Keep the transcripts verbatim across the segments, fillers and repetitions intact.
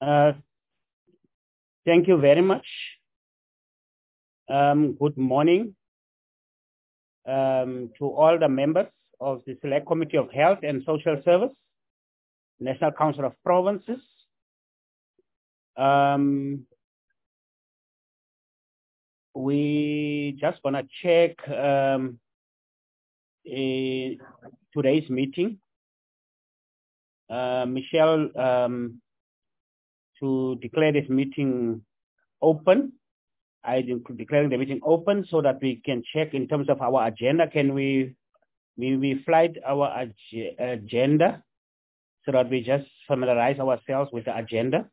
Uh, thank you very much. Um, good morning um, to all the members of the Select Committee of Health and Social Service, National Council of Provinces. Um, we just want to check um, a, today's meeting. Uh, Michelle, um, to declare this meeting open. I declare the meeting open so that we can check in terms of our agenda. Can we, we, we flight our ag agenda so that we just familiarize ourselves with the agenda?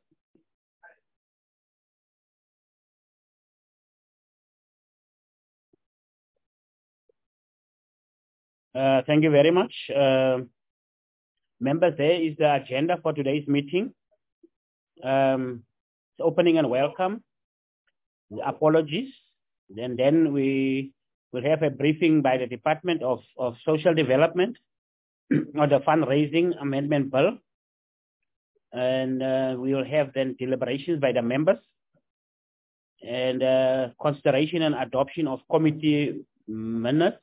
Uh, thank you very much. Uh, members, there is the agenda for today's meeting. Um, it's opening and welcome. Apologies. And then we will have a briefing by the Department of, of Social Development on the fundraising amendment bill. And uh, we will have then deliberations by the members and uh, consideration and adoption of committee minutes,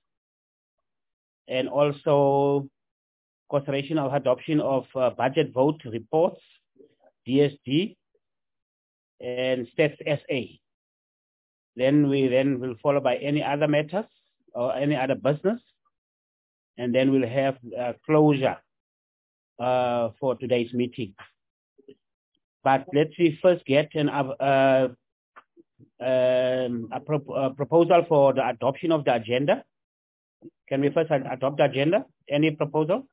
and also consideration of adoption of uh, budget vote reports, D S D, and Stats S A. Then we then will follow by any other matters or any other business, and then we'll have uh, closure uh, for today's meeting. But let's see first get an uh, um, a, pro a proposal for the adoption of the agenda. Can we first ad adopt the agenda? Any proposal?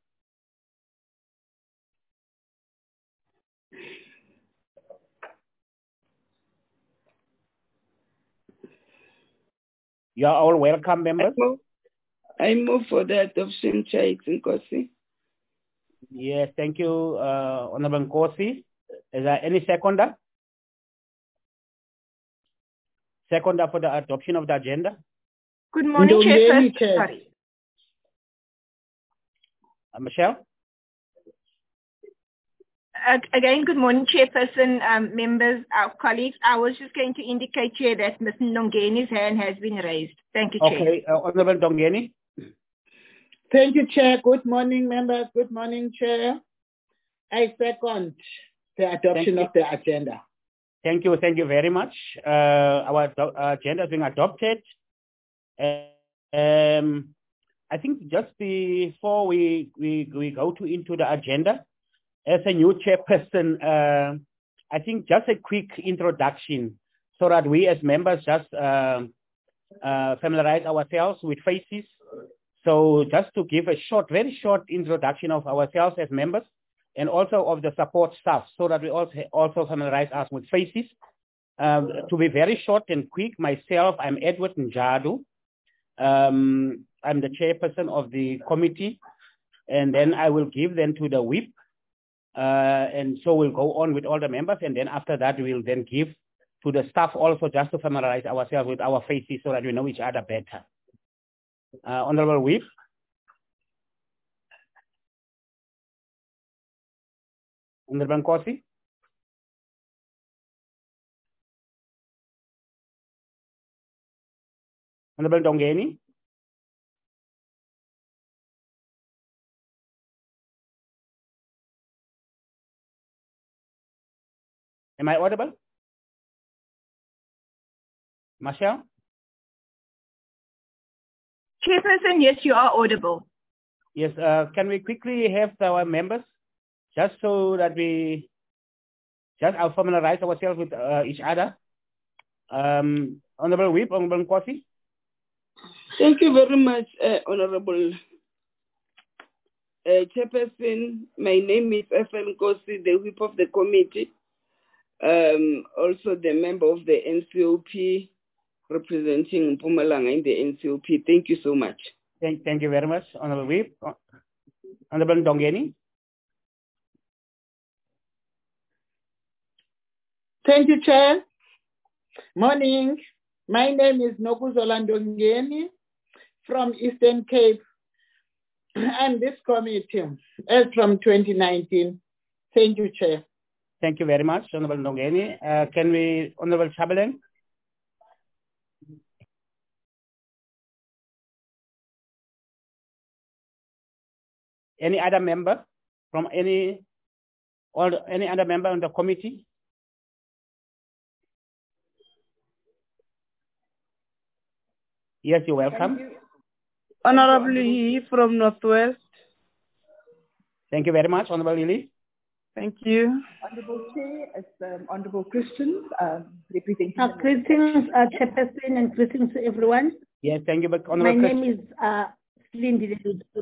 You are all welcome, members. I move, I move for the adoption, Chair Nkosi. Yes, thank you, uh, Honorable Nkosi. Is there any seconder? Seconder for the adoption of the agenda? Good morning, Chairperson. Sorry. Uh, Michelle? Uh, again, good morning, Chairperson, um, members, our colleagues. I was just going to indicate, Chair, that Miz Ndongeni's hand has been raised. Thank you, Chair. Okay, uh, Honorable Ndongeni. Thank you, Chair. Good morning, members. Good morning, Chair. I second the adoption of the agenda. Thank you. Thank you very much. Uh, our uh, agenda is being adopted. Uh, um, I think just before we, we, we go to into the agenda, as a new chairperson, uh, I think just a quick introduction so that we as members just uh, uh, familiarize ourselves with faces. So just to give a short, very short introduction of ourselves as members and also of the support staff so that we also, also familiarize us with faces. Um, to be very short and quick, myself, I'm Edward Njadu. Um, I'm the chairperson of the committee, and then I will give them to the whip. Uh, and so we'll go on with all the members, and then after that, we'll then give to the staff also just to familiarize ourselves with our faces so that we know each other better. Uh, Honorable Whip. Honorable Nkosi. Honorable Ndongeni. Am I audible? Michelle? Chairperson, yes, you are audible. Yes, uh, can we quickly have our members, just so that we just uh, familiarize ourselves with uh, each other? Um, Honorable Whip, Honorable Nkosi. Thank you very much, uh, Honorable uh, Chairperson. My name is F L Nkosi, the Whip of the committee. Um, also the member of the N C O P, representing Mpumalanga in the N C O P. Thank you so much. Thank, thank you very much, Honorable Whip. Honorable Ndongeni. Thank you, Chair. Morning. My name is Nokuzola Ndongeni from Eastern Cape. I'm this committee as from twenty nineteen. Thank you, Chair. Thank you very much, Honorable Ndongeni. Uh, can we, Honorable Chabaleng? Any other member from any, or any other member on the committee? Yes, you're welcome. You. Honorable Lee from Northwest. Thank you very much, Honorable Lily. Thank you. Honorable Chair, it's um, Honorable Christian, um, representing... Uh, greetings, uh, Chairperson, and greetings to everyone. Yes, thank you, Honorable My Christian. name is uh, Slindy.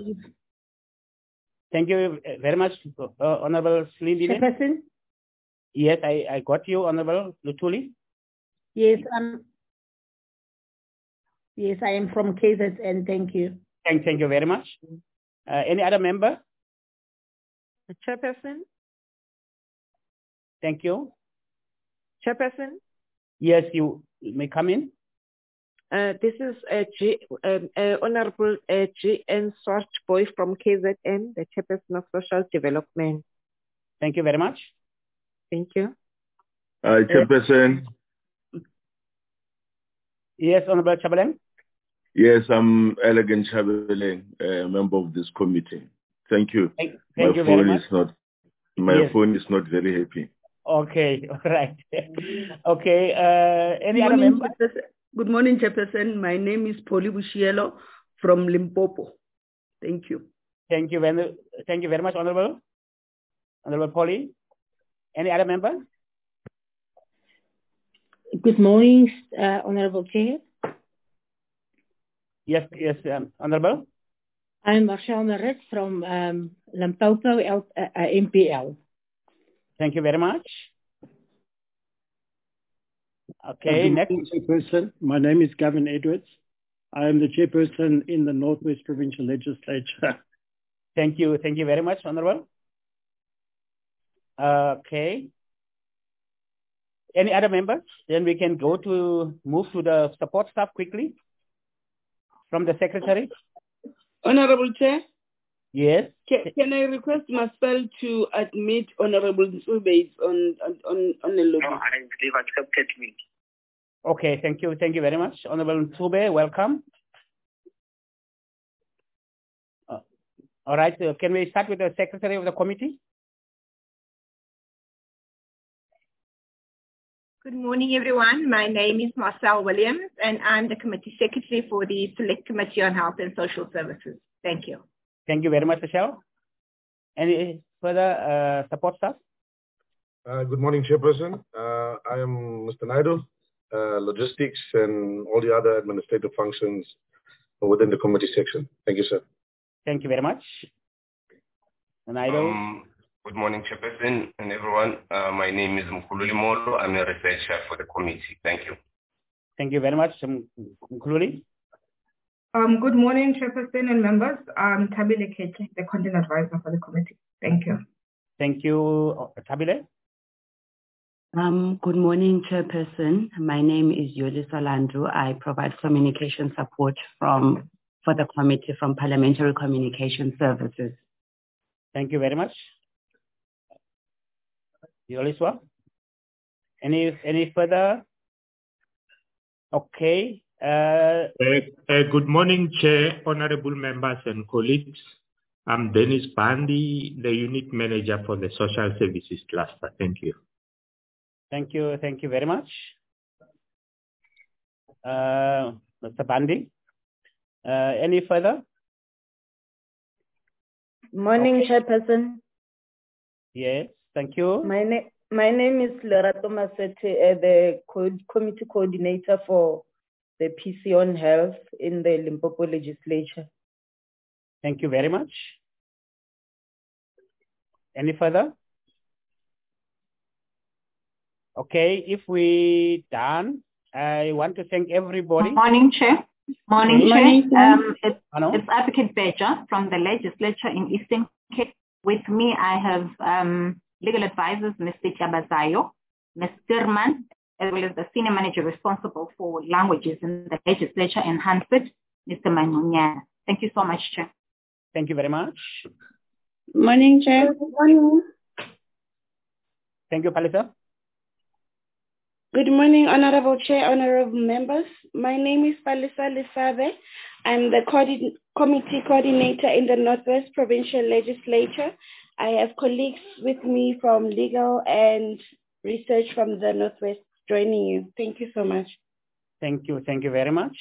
Thank you very much, uh, Honorable Slindy. Chairperson? Yes, I, I got you, Honorable Lutuli. Yes, um, yes, I am from K Z N. Thank you. Thank, thank you very much. Uh, any other member? Chairperson? Thank you. Chairperson? Yes, you may come in. Uh, this is uh, G, um, uh, Honorable uh, G N Swartboy from K Z N, the Chairperson of Social Development. Thank you very much. Thank you. Uh, Chairperson. Uh, yes, Honorable Chabaleng. Yes, I'm Elegant Chabaleng, a member of this committee. Thank you. Thank, thank my you phone very much. is not. My yes. phone is not very happy. Okay, all right. Okay, uh, any Good other morning, member? Good morning, Chairperson. My name is Polly Bushielo from Limpopo. Thank you. Thank you very, thank you very much, Honorable. Honorable Polly. Any other member? Good morning, uh, Honorable Chair. Yes, yes, um, Honorable. I'm Marcel Marit from um, Limpopo L, uh, uh, M P L. Thank you very much. Okay, next. Chairperson. My name is Gavin Edwards. I am the chairperson in the Northwest Provincial Legislature. Thank you. Thank you very much, Honorable. Okay. Any other members? Then we can go to move to the support staff quickly from the secretary. Honorable Chair? Yes. Can, can I request Marcel to admit Honorable Nsube on, on, on the lobby? No, I believe accepted me. Okay, thank you. Thank you very much. Honorable Nsube, welcome. Uh, all right, uh, can we start with the secretary of the committee? Good morning, everyone. My name is Marcel Williams, and I'm the committee secretary for the Select Committee on Health and Social Services. Thank you. Thank you very much, Michelle. Any further uh, support staff? Uh, good morning, Chairperson. Uh, I am Mister Naidu, uh, logistics and all the other administrative functions within the committee section. Thank you, sir. Thank you very much. Naidu. Um, good morning, Chairperson and everyone. Uh, my name is Mkhululi Molo. I'm a researcher for the committee. Thank you. Thank you very much, Mkhululi. Um, good morning, Chairperson and members. I'm Tabile Keche, the content advisor for the committee. Thank you. Thank you, Tabile. Um, good morning, Chairperson. My name is Yoli Solandru. I provide communication support from for the committee from Parliamentary Communication Services. Thank you very much. Yoliswa? Any any further? Okay. Uh, uh, uh, good morning, Chair, honorable members and colleagues. I'm Dennis Bandi, the unit manager for the Social Services Cluster. Thank you. Thank you. Thank you very much. Uh, Mister Bandi, uh, any further? Morning, okay. Chairperson. Yes, thank you. My, na my name is Lerato Masete, uh, the co committee coordinator for the P C on Health in the Limpopo Legislature. Thank you very much. Any further? Okay, if we done, I want to thank everybody. Morning, Chair. Morning, okay. Chair. Morning, um, it's, Hello? it's Advocate Beja from the Legislature in Eastern Cape. With me, I have um, legal advisors, Mister Tiabazayo, Miz Dirman, as well as the senior manager responsible for languages in the Legislature in Hanford, Mister Manunyana. Thank you so much, Chair. Thank you very much. Morning, Chair. Good morning. Thank you, Palisa. Good morning, Honorable Chair, honorable members. My name is Palisa Lisabe. I'm the coordin- committee coordinator in the Northwest Provincial Legislature. I have colleagues with me from legal and research from the Northwest joining you. Thank you so much. Thank you. Thank you very much.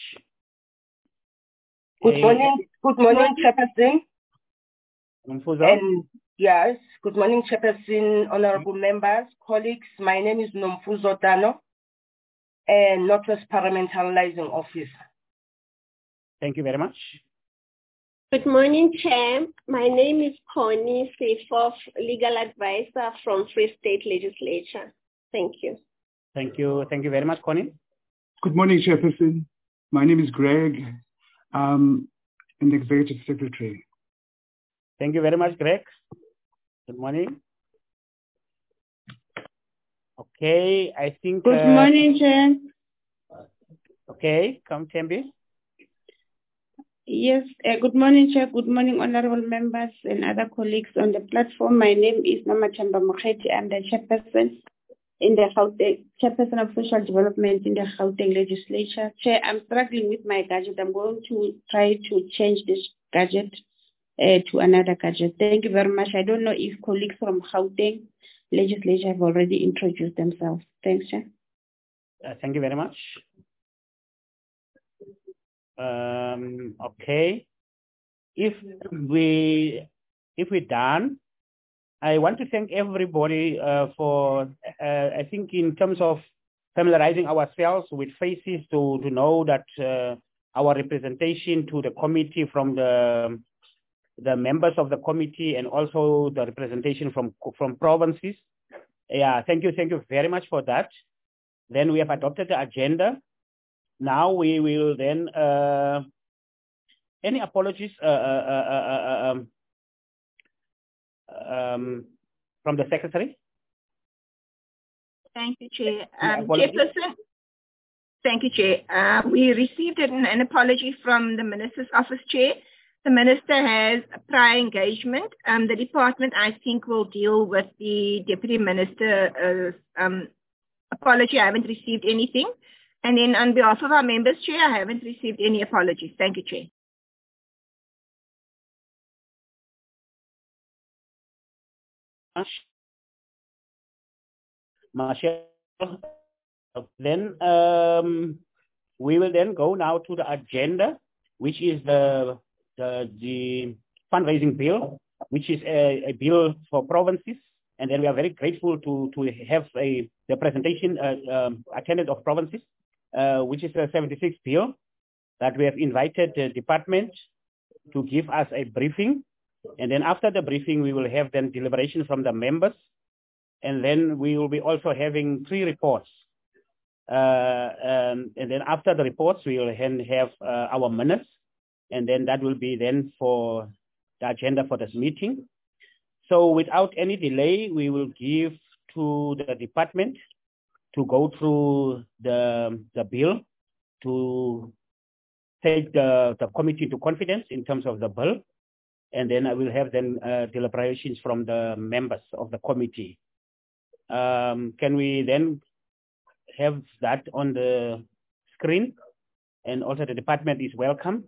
Good Hey, morning. Good morning, Chairperson. Nomfuzo. And yes, good morning, Chairperson, honorable members, colleagues. My name is Nomfuzo Dano, and Northwest Parliamentary Liaison Officer. Thank you very much. Good morning, Chair. My name is Connie Seyfoff, legal advisor from Free State Legislature. Thank you. Thank you. Thank you very much, Connie. Good morning, Chairperson. My name is Greg. Um, an Executive Secretary. Thank you very much, Greg. Good morning. Okay, I think... Good uh, morning, Chair. Okay, come, Tembi. Yes, uh, good morning, Chair. Good morning, honorable members and other colleagues on the platform. My name is Mama Chamba Mokheti. I'm the chairperson in the Gauteng, chairperson of social development in the Gauteng legislature. Chair, I'm struggling with my gadget. I'm going to try to change this gadget uh, to another gadget. Thank you very much. I don't know if colleagues from Gauteng legislature have already introduced themselves. Thanks, Chair. Uh, thank you very much. Um, okay. If we, if we're done, I want to thank everybody uh, for, uh, I think in terms of familiarizing ourselves with faces to, to know that uh, our representation to the committee from the, the members of the committee and also the representation from, from provinces. Yeah, thank you. Thank you very much for that. Then we have adopted the agenda. Now we will then, uh, any apologies uh, uh, uh, uh, um, um, from the Secretary? Thank you, Chair. Um, Chairperson, thank you, Chair. Uh, we received an, an apology from the Minister's Office, Chair. The Minister has a prior engagement. Um, the department, I think, will deal with the Deputy Minister's uh, um, apology. I haven't received anything. And then on behalf of our members, Chair, I haven't received any apologies. Thank you, Chair. Marshall. Then um, we will then go now to the agenda, which is the the, the fundraising bill, which is a, a bill for provinces. And then we are very grateful to to have a the presentation uh, um, attended of provinces. Uh, which is a seventy-six bill that we have invited the department to give us a briefing. And then after the briefing, we will have then deliberation from the members. And then we will be also having three reports. Uh, um, and then after the reports, we will then have uh, our minutes. And then that will be then for the agenda for this meeting. So without any delay, we will give to the department to go through the, the bill, to take the, the committee into confidence in terms of the bill. And then I will have then uh, deliberations from the members of the committee. Um, can we then have that on the screen? And also the department is welcome.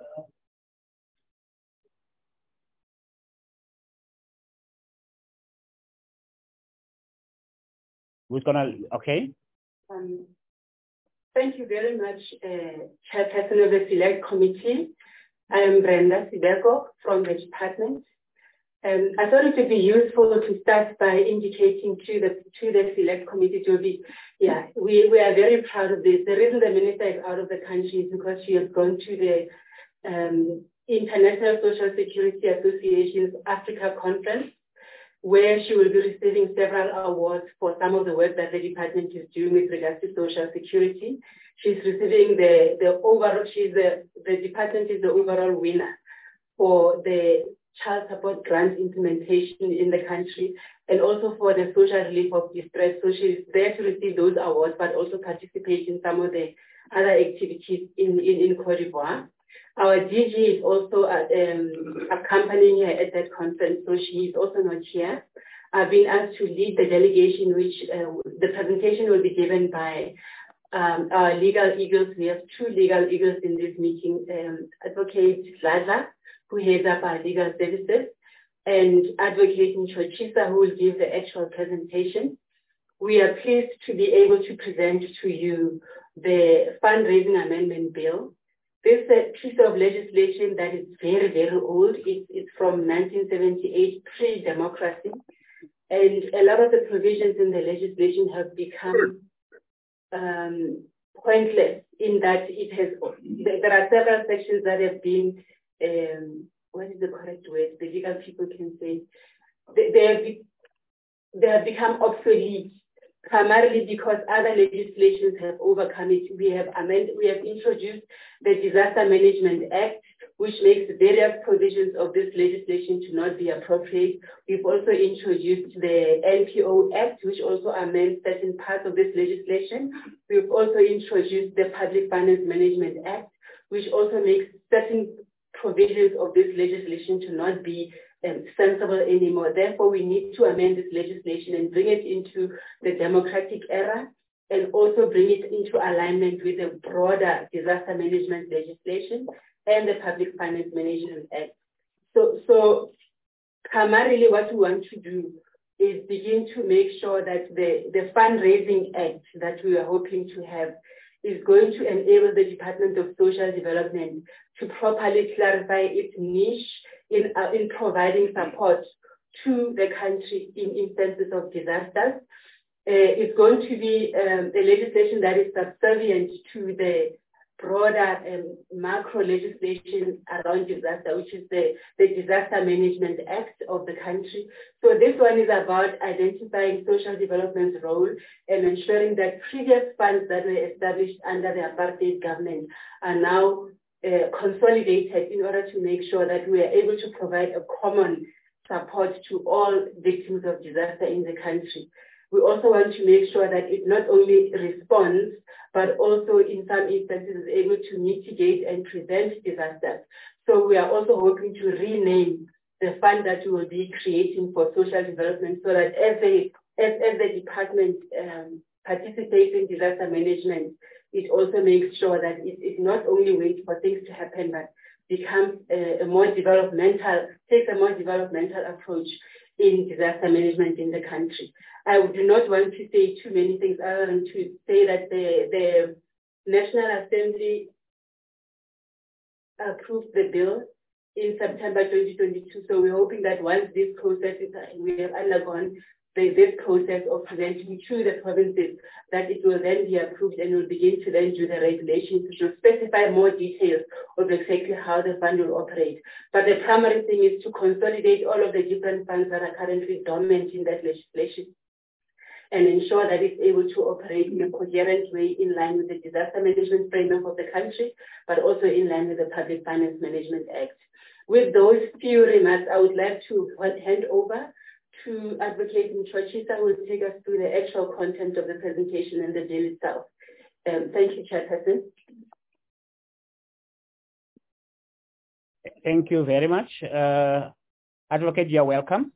Who's gonna, okay. Um, thank you very much, uh, Chairperson of the Select Committee. I am Brenda Sibeko from the department. Um, I thought it would be useful to start by indicating to the to the Select Committee to be, yeah, we, we are very proud of this. The reason the Minister is out of the country is because she has gone to the um, International Social Security Association's Africa Conference, where she will be receiving several awards for some of the work that the department is doing with regards to social security. She's receiving the, the overall, she's the, the department is the overall winner for the child support grant implementation in the country and also for the social relief of distress. So she's there to receive those awards, but also participate in some of the other activities in, in, in Cote d'Ivoire. Our D G is also uh, um, accompanying her at that conference, so she is also not here. I've been asked to lead the delegation, which uh, the presentation will be given by um, our legal eagles. We have two legal eagles in this meeting, um, Advocate Ladla, who heads up our legal services, and Advocate Nchochisa, who will give the actual presentation. We are pleased to be able to present to you the fundraising amendment bill. This is a piece of legislation that is very, very old. It's, it's from nineteen seventy-eight, pre-democracy. And a lot of the provisions in the legislation have become um, pointless in that it has, there are several sections that have been, um, what is the correct word? The legal people can say, they, they, have, be, they have become obsolete, primarily because other legislations have overcome it. We have amended, we have introduced the Disaster Management Act, which makes various provisions of this legislation to not be appropriate. We've also introduced the N P O Act, which also amends certain parts of this legislation. We've also introduced the Public Finance Management Act, which also makes certain provisions of this legislation to not be um, sensible anymore. Therefore, we need to amend this legislation and bring it into the democratic era, and also bring it into alignment with the broader disaster management legislation and the Public Finance Management Act. So, so primarily what we want to do is begin to make sure that the, the fundraising act that we are hoping to have is going to enable the Department of Social Development to properly clarify its niche in, uh, in providing support to the country in instances of disasters. Uh, it's going to be um, a legislation that is subservient to the broader um, macro legislation around disaster, which is the, the Disaster Management Act of the country. So this one is about identifying social development's role and ensuring that previous funds that were established under the apartheid government are now uh, consolidated in order to make sure that we are able to provide a common support to all victims of disaster in the country. We also want to make sure that it not only responds, but also in some instances is able to mitigate and prevent disasters. So we are also hoping to rename the fund that we will be creating for social development, so that as, a, as, as the department um, participates in disaster management, it also makes sure that it, it not only waits for things to happen, but becomes a, a more developmental, takes a more developmental approach in disaster management in the country. I do not want to say too many things other than to say that the, the National Assembly approved the bill in September twenty twenty-two. So we're hoping that once this process is, we have undergone the, this process of presenting to the provinces, that it will then be approved and we'll begin to then do the regulations, which will specify more details of exactly how the fund will operate. But the primary thing is to consolidate all of the different funds that are currently dormant in that legislation and ensure that it's able to operate in a coherent way in line with the disaster management framework of the country, but also in line with the Public Finance Management Act. With those few remarks, I would like to hand over to Advocate Nchochisa, who will take us through the actual content of the presentation and the bill itself. Um, thank you, Chairperson. Thank you very much. Uh, Advocate, you're welcome.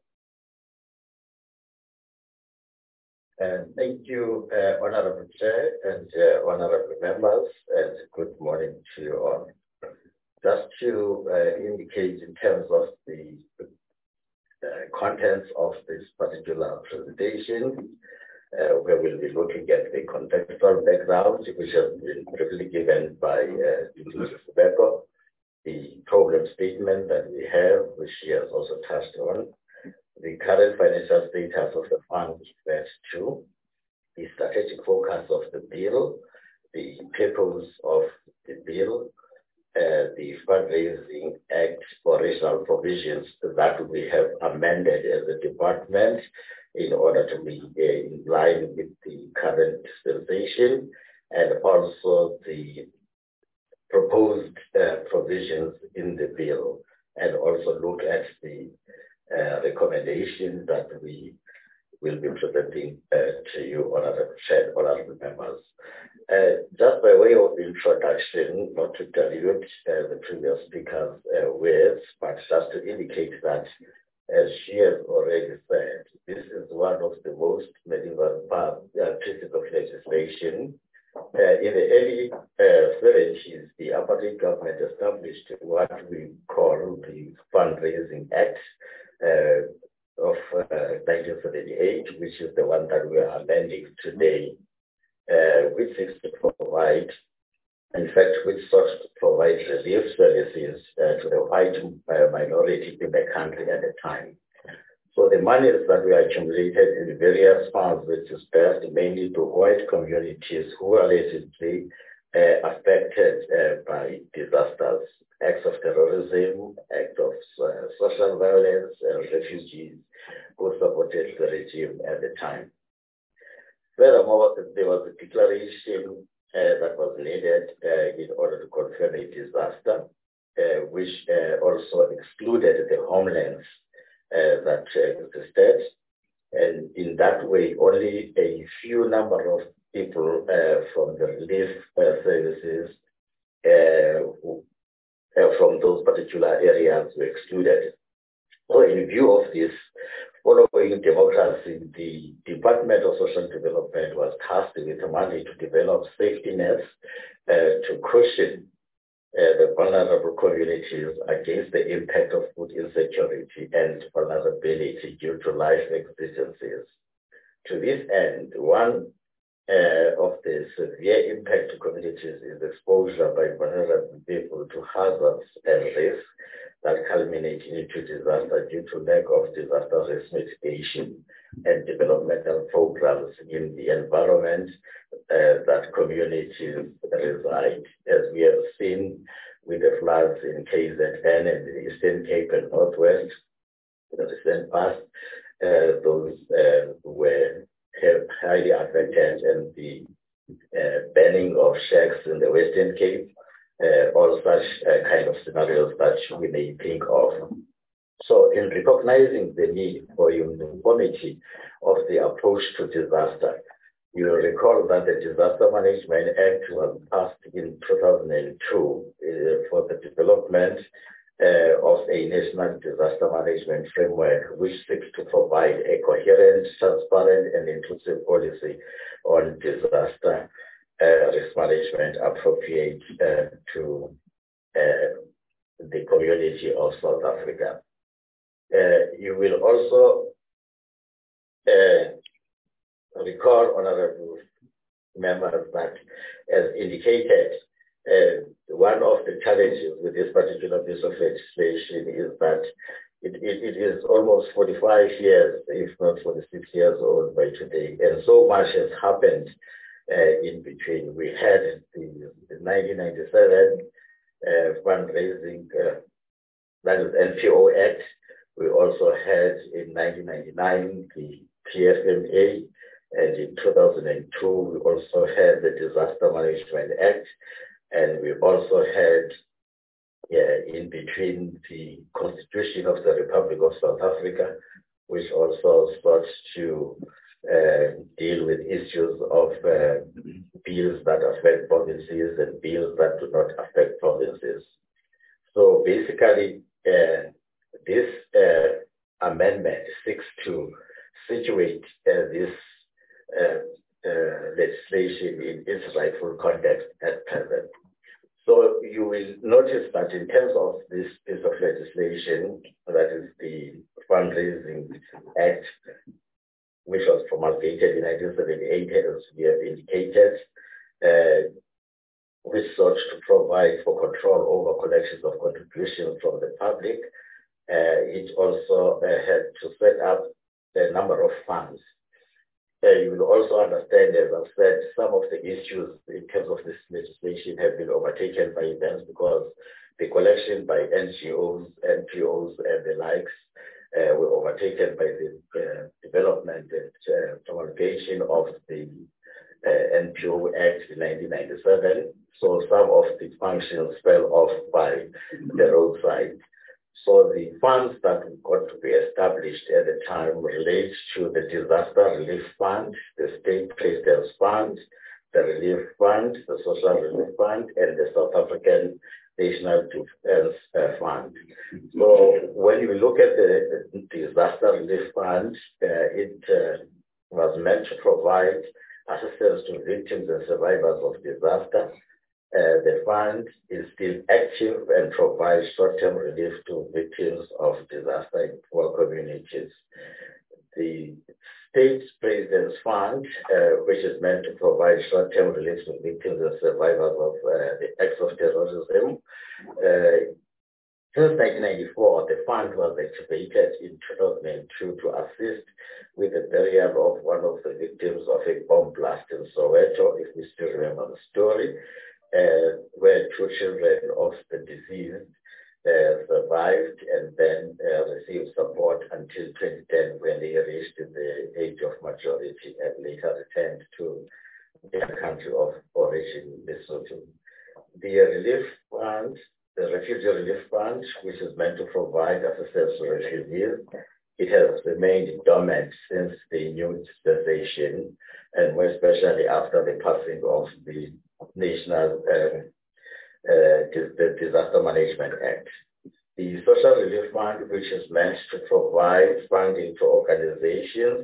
Uh, thank you, uh, Honorable Chair and uh, Honorable Members, and good morning to you all. Just to uh, indicate in terms of the uh, contents of this particular presentation, uh, where we'll be looking at the contextual background, which has been briefly given by uh, Missus Beko, the problem statement that we have, which she has also touched on, the current financial status of the fund, that too, the strategic focus of the bill, the purpose of the bill, uh, the fundraising act operational provisions that we have amended as a department in order to be uh, in line with the current dispensation, and also the proposed uh, provisions in the bill, and also look at the Uh, recommendation that we will be presenting uh, to you, honorable, honorable members. Uh, just by way of introduction, not to dilute uh, the previous speaker's uh, words, but just to indicate that as she has already said, this is one of the most medieval pieces of legislation. Uh, in the early uh, seventies, the apartheid government established what we call the Fundraising Act uh, of uh, nineteen seventy-eight, which is the one that we are amending today, uh, which seeks to provide, in fact, which sought to provide relief services uh, to the white uh, minority in the country at the time. So the monies that were accumulated in various funds were dispersed mainly to white communities who are allegedly uh, affected uh, by disasters, acts of terrorism, acts of uh, social violence, and refugees who supported the regime at the time. Furthermore, there was a declaration uh, that was needed uh, in order to confirm a disaster, uh, which uh, also excluded the homelands Uh, that uh, existed, and in that way only a few number of people uh, from the relief uh, services uh, who, uh, from those particular areas were excluded. So in view of this, following democracy, the Department of Social Development was tasked with the money to develop safety nets uh, to cushion Uh, the vulnerable communities against the impact of food insecurity and vulnerability due to life exigencies. To this end, one uh, of the severe impact to communities is exposure by vulnerable people to hazards and risks that culminate into disaster due to lack of disaster risk mitigation and developmental programs in the environment uh, that communities reside, as we have seen with the floods in K Z N and the Eastern Cape and Northwest in the recent past. Uh, those uh, were highly affected, and the uh, banning of shacks in the Western Cape, uh, all such uh, kind of scenarios that we may think of. So in recognizing the need for uniformity of the approach to disaster, you will recall that the Disaster Management Act was passed in two thousand two uh, for the development uh, of a national disaster management framework, which seeks to provide a coherent, transparent, and inclusive policy on disaster uh, risk management appropriate uh, to uh, the community of South Africa. Uh, you will also uh, recall, honorable members, that as indicated, uh, one of the challenges with this particular piece of legislation is that it, it, it is almost forty-five years, if not forty-six years old by today, and so much has happened uh, in between. We had the, the nineteen ninety-seven uh, fundraising, uh, that is N P O Act. We also had in nineteen ninety-nine the P F M A, and in two thousand two we also had the Disaster Management Act, and we also had uh, in between the Constitution of the Republic of South Africa, which also sought to uh, deal with issues of uh, bills that affect provinces and bills that do not affect provinces. So basically, uh, this uh, amendment seeks to situate uh, this uh, uh, legislation in its rightful context at present. So you will notice that in terms of this piece of legislation, that is the Fundraising Act, which was promulgated in nineteen seventy-eight, as we have indicated, uh, which sought to provide for control over collections of contributions from the public. Uh, it also uh, had to set up a number of funds. Uh, you will also understand, as I've said, some of the issues in terms of this legislation have been overtaken by events because the collection by N G Os, N P Os, and the likes uh, were overtaken by the uh, development and uh, promulgation of the uh, N P O Act in nineteen ninety-seven. So some of the functions fell off by the roadside. So the funds that got to be established at the time relate to the Disaster Relief Fund, the State President's Fund, the Relief Fund, the Social Relief Fund, and the South African National Defense uh, Fund. So when you look at the Disaster Relief Fund, uh, it uh, was meant to provide assistance to victims and survivors of disaster. Uh, the fund is still active and provides short-term relief to victims of disaster in poor communities. The State President's Fund, uh, which is meant to provide short-term relief to victims and survivors of uh, the acts of terrorism. Uh, since nineteen ninety-four, the fund was activated in two thousand two to assist with the burial of one of the victims of a bomb blast in Soweto, if we still remember the story, uh, where two children of the deceased Uh, survived and then uh, received support until twenty ten when they reached the age of majority and later returned to their country of origin, Lesotho. The relief fund, the Refugee Relief Fund, which is meant to provide assistance to refugees, it has remained dormant since the new dispensation, and more especially after the passing of the National uh, Uh, the Disaster Management Act. The Social Relief Fund, which is meant to provide funding to organizations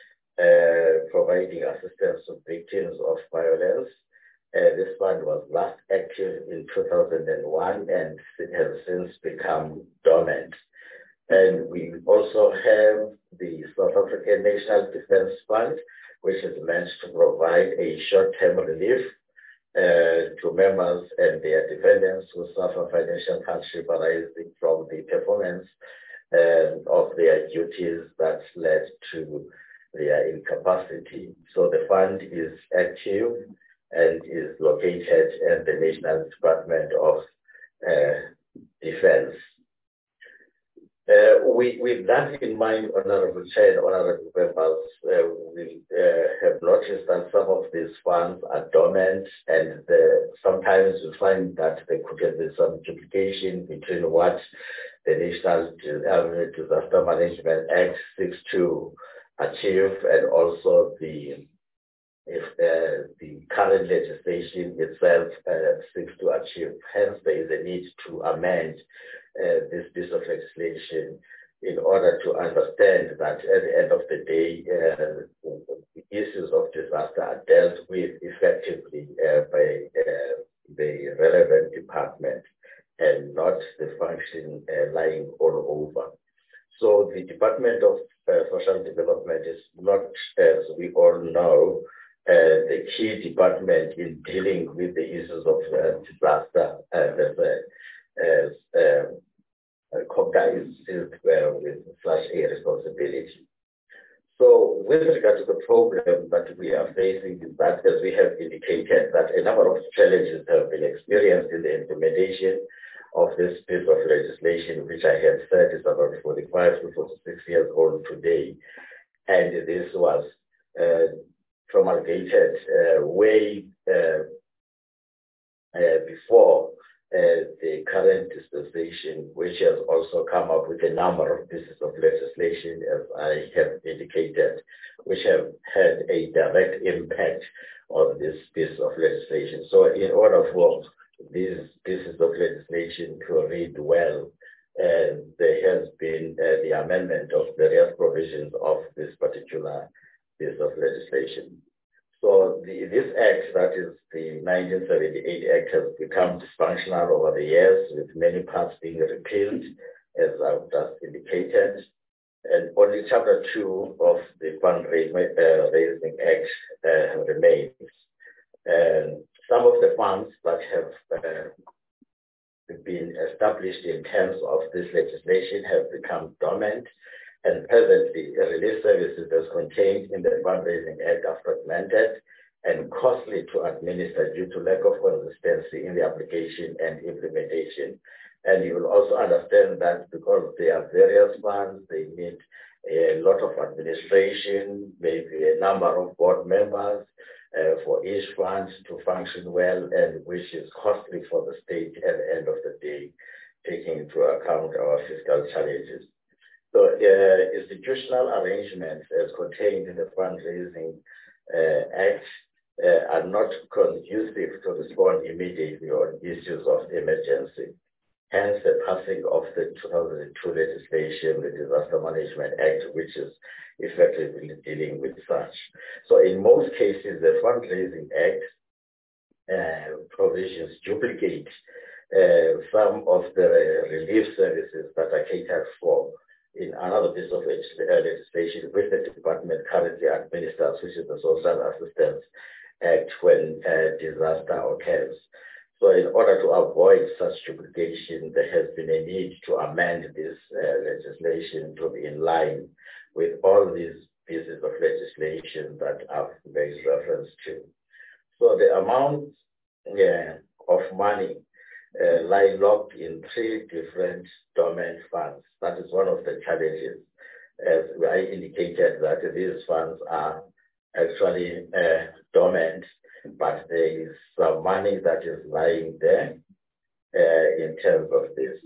uh, providing assistance to victims of violence. Uh, this fund was last active in two thousand one and it has since become dormant. And we also have the South African National Defense Fund, which is meant to provide a short-term relief Uh, to members and their dependents who suffer financial hardship arising from the performance uh, of their duties that led to their incapacity. So the fund is active and is located at the National Department of uh, Defense. Uh, we, with that in mind, Honorable Chair and Honorable Members, uh, we uh, have noticed that some of these funds are dormant, and the, sometimes we find that there could have been some duplication between what the National Disaster Management Act seeks to achieve and also the if uh, the current legislation itself uh, seeks to achieve. Hence, there is a need to amend uh, this piece of legislation in order to understand that at the end of the day, uh, the issues of disaster are dealt with effectively uh, by uh, the relevant department and not the function uh, lying all over. So the Department of uh, Social Development is not, as we all know, Uh, the key department in dealing with the issues of uh, disaster uh, as, uh, as um, COPTA is, is uh, with such a responsibility. So with regard to the problem that we are facing is that, as we have indicated, that a number of challenges have been experienced in the implementation of this piece of legislation, which I have said is about forty-five to forty-six years old today. And this was uh, promulgated uh, way uh, uh, before uh, the current dispensation, which has also come up with a number of pieces of legislation, as I have indicated, which have had a direct impact on this piece of legislation. So in order for these pieces of legislation to read well, uh, there has been uh, the amendment of various provisions of this particular piece of legislation. So the, this act, that is the nineteen seventy-eight Act, has become dysfunctional over the years, with many parts being repealed, as I've just indicated. And only Chapter two of the Fundraising uh, Act uh, remains. And some of the funds that have uh, been established in terms of this legislation have become dormant. And presently, relief services as contained in the Fundraising Act are fragmented and costly to administer due to lack of consistency in the application and implementation. And you will also understand that because there are various funds, they need a lot of administration, maybe a number of board members uh, for each fund to function well, and which is costly for the state at the end of the day, taking into account our fiscal challenges. So uh, institutional arrangements as contained in the Fundraising uh, Act uh, are not conducive to respond immediately on issues of emergency. Hence the passing of the two thousand two legislation, the Disaster Management Act, which is effectively dealing with such. So in most cases, the Fundraising Act uh, provisions duplicate uh, some of the relief services that are catered for in another piece of legislation which the department currently administers, which is the Social Assistance Act when uh, disaster occurs. So in order to avoid such duplication, there has been a need to amend this uh, legislation to be in line with all these pieces of legislation that I've made reference to. So the amount yeah, of money uh, lie locked in three different dormant funds. That is one of the challenges. As I indicated that these funds are actually uh, dormant, but there is some money that is lying there uh, in terms of this.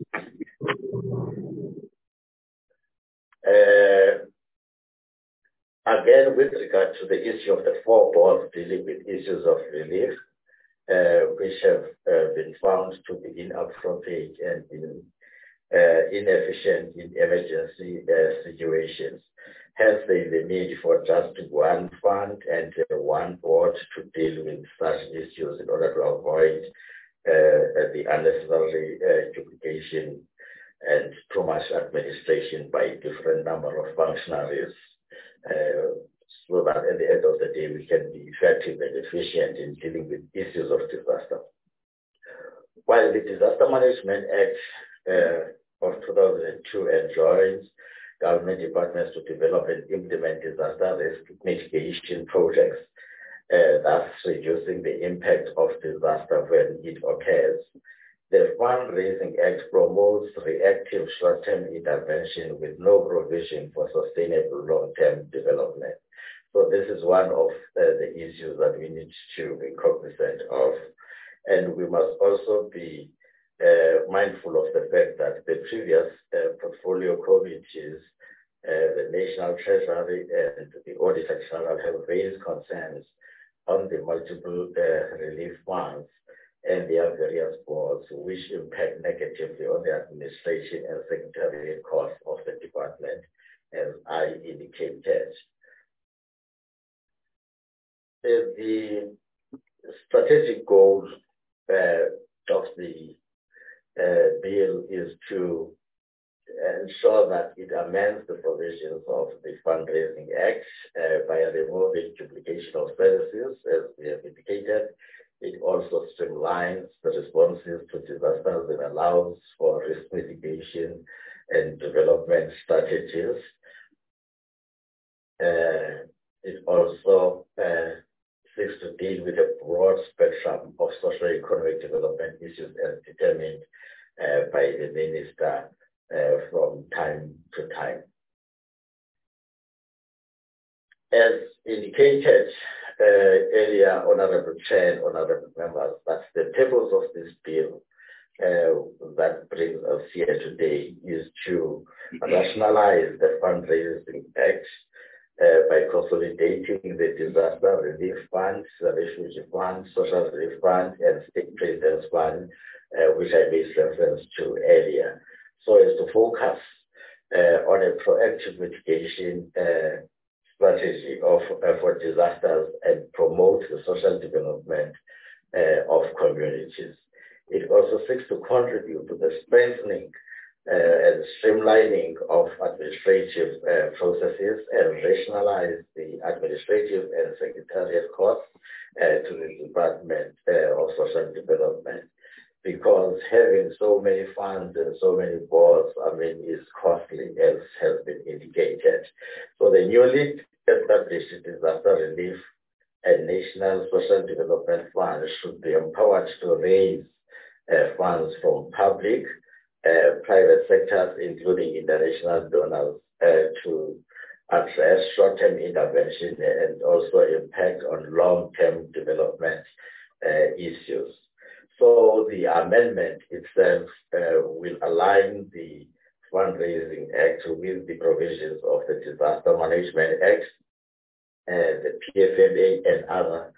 Uh, again, with regard to the issue of the four boards dealing with issues of relief, uh, which have uh, been found to be inappropriate and in, uh, inefficient in emergency uh, situations. Hence, there is a need for just one fund and uh, one board to deal with such issues in order to avoid uh, the unnecessary uh, duplication and too much administration by a different number of functionaries, uh, so that at the end of the day we can be effective and efficient in dealing with issues of disaster. While the Disaster Management Act uh, of two thousand two enjoins government departments to develop and implement disaster risk mitigation projects, uh, thus reducing the impact of disaster when it occurs, the Fundraising Act promotes reactive short-term intervention with no provision for sustainable long-term development. So this is one of uh, the issues that we need to be cognizant of. And we must also be uh, mindful of the fact that the previous uh, portfolio committees, uh, the National Treasury and the Auditor General have raised concerns on the multiple uh, relief funds and their various boards, which impact negatively on the administration and secretariat costs of the department, as I indicated. The strategic goal uh, of the uh, bill is to ensure that it amends the provisions of the Fundraising Act uh, by removing duplication of services, as we have indicated. It also streamlines the responses to disasters and allows for risk mitigation and development strategies. Uh, it also uh, seeks to deal with a broad spectrum of socio-economic development issues as determined uh, by the minister uh, from time to time. As indicated uh, earlier, Honorable Chair and Honorable Members, that the purpose of this bill uh, that brings us here today is to rationalize the Fundraising Act uh, by consolidating the Disaster Relief Fund, the Refugee Fund, Social Relief Fund, and State President's Fund, uh, which I made reference to earlier, so as to focus uh, on a proactive mitigation uh, strategy of, uh, for disasters and promote the social development uh, of communities. It also seeks to contribute to the strengthening uh, and streamlining of administrative uh, processes and rationalize the administrative and secretariat costs uh, to the Department uh, of Social Development. Because having so many funds and so many boards, I mean, is costly, as has been indicated. So the newly established Disaster Relief and National Social Development Fund should be empowered to raise uh, funds from public, uh, private sectors, including international donors, uh, to address short-term intervention and also impact on long-term development uh, issues. So the amendment itself uh, will align the Fundraising Act with the provisions of the Disaster Management Act, uh, the P F M A, and other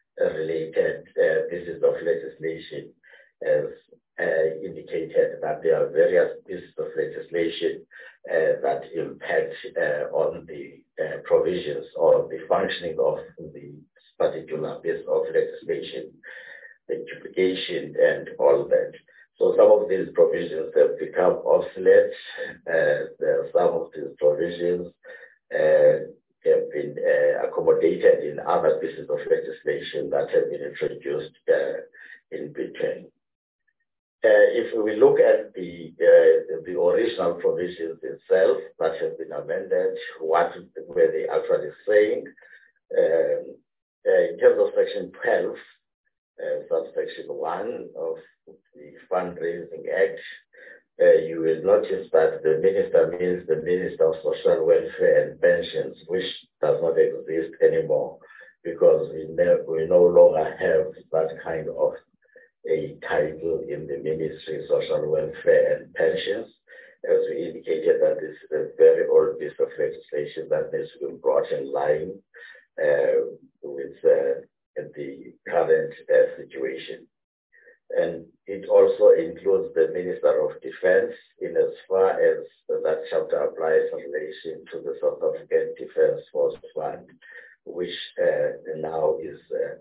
related uh, pieces of legislation, as uh, indicated that there are various pieces of legislation uh, that impact uh, on the uh, provisions or the functioning of the particular piece of legislation, the duplication and all that. So some of these provisions have become obsolete. Uh, there are some of these provisions uh, have been uh, accommodated in other pieces of legislation that have been introduced uh, in between. Uh, if we look at the uh, the original provisions itself that have been amended, what were they actually saying? Um, uh, in terms of Section twelve, uh, subsection one of the Fundraising Act, uh, you will notice that the minister means the Minister of Social Welfare and Pensions, which does not exist anymore because we, ne- we no longer have that kind of a title in the Ministry of Social Welfare and Pensions. As we indicated, that this is a very old piece of legislation that needs to be brought in line uh, with uh, the current uh, situation. And it also includes the Minister of Defense in as far as that chapter applies in relation to the South African Defence Force Fund, which uh, now is uh,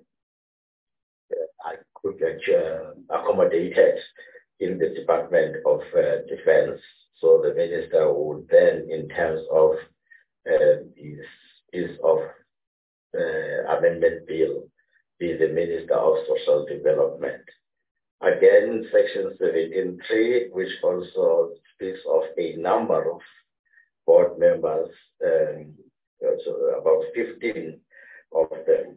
Uh, accommodated in the Department of uh, Defense. So the minister would then, in terms of uh, this piece of uh, amendment bill, be the Minister of Social Development. Again, Section seventeen point three, which also speaks of a number of board members, um, so about fifteen of them.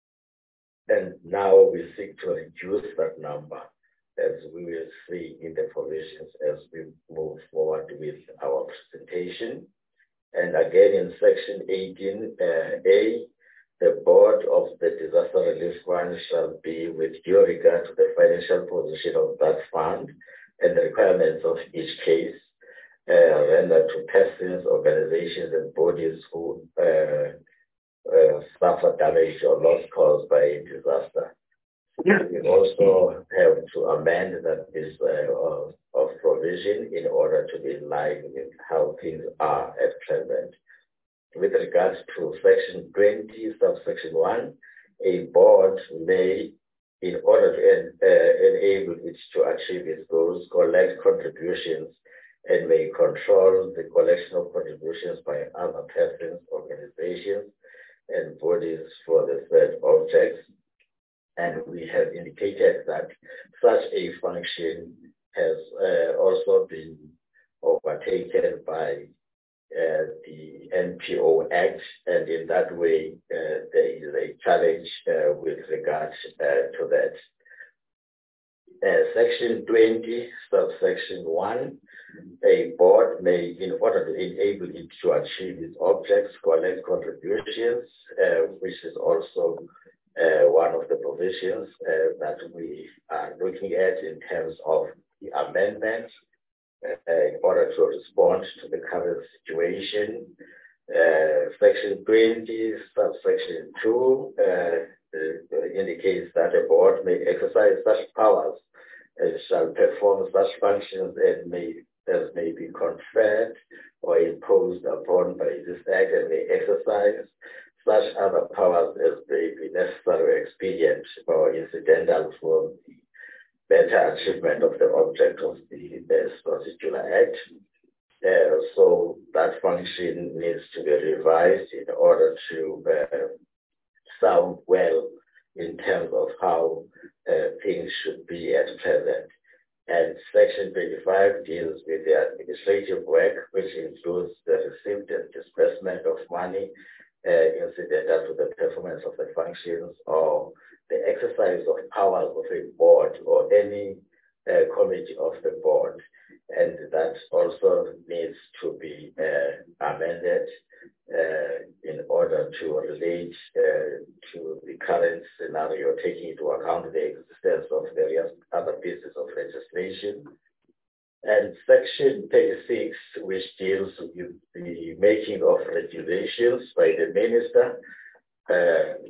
And now we seek to reduce that number, as we will see in the provisions as we move forward with our presentation. And again, in Section eighteen A, the board of the Disaster Relief Fund shall be, with due regard to the financial position of that fund and the requirements of each case, uh, rendered to persons, organizations, and bodies who uh, Uh, suffer damage or loss caused by a disaster. We also have to amend that piece uh, of, of provision in order to be in line with how things are at present. With regards to Section twenty, subsection one, a board may, in order to en uh, enable it to achieve its goals, collect contributions and may control the collection of contributions by other persons, organizations, and bodies for the said objects. And we have indicated that such a function has uh, also been overtaken by uh, the N P O Act, and in that way uh, there is a challenge uh, with regards uh, to that. Uh, Section twenty, subsection one, a board may, in order to enable it to achieve its objects, collect contributions, uh, which is also uh, one of the provisions uh, that we are looking at in terms of the amendments uh, in order to respond to the current situation. Uh, Section twenty, subsection two, uh, uh, indicates that a board may exercise such powers and shall perform such functions and may, as may be conferred or imposed upon by this act, and may exercise such other powers as may be necessary or expedient or incidental for the better achievement of the object of the, this particular act. Uh, so that function needs to be revised in order to uh, sound well in terms of how uh, things should be at present. And Section twenty-five deals with the administrative work, which includes the receipt and disbursement of money uh, incidental to the performance of the functions or the exercise of powers of a board or any uh, committee of the board. And that also needs to be uh, amended uh, in order to relate uh, to the current scenario, taking into account the existence of various other pieces of legislation. And Section thirty-six, which deals with the making of regulations by the minister, uh,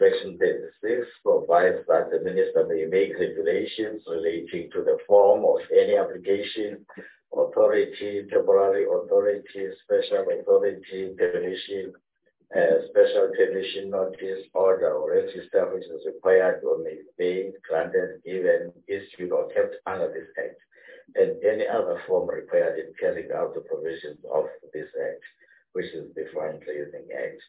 Section thirty-six provides that the minister may make regulations relating to the form of any application, authority, temporary authority, special authority, permission, uh, special permission notice, order, or register which is required or may be granted, given, issued, or kept under this Act, and any other form required in carrying out the provisions of this Act, which is the Fund Raising Act.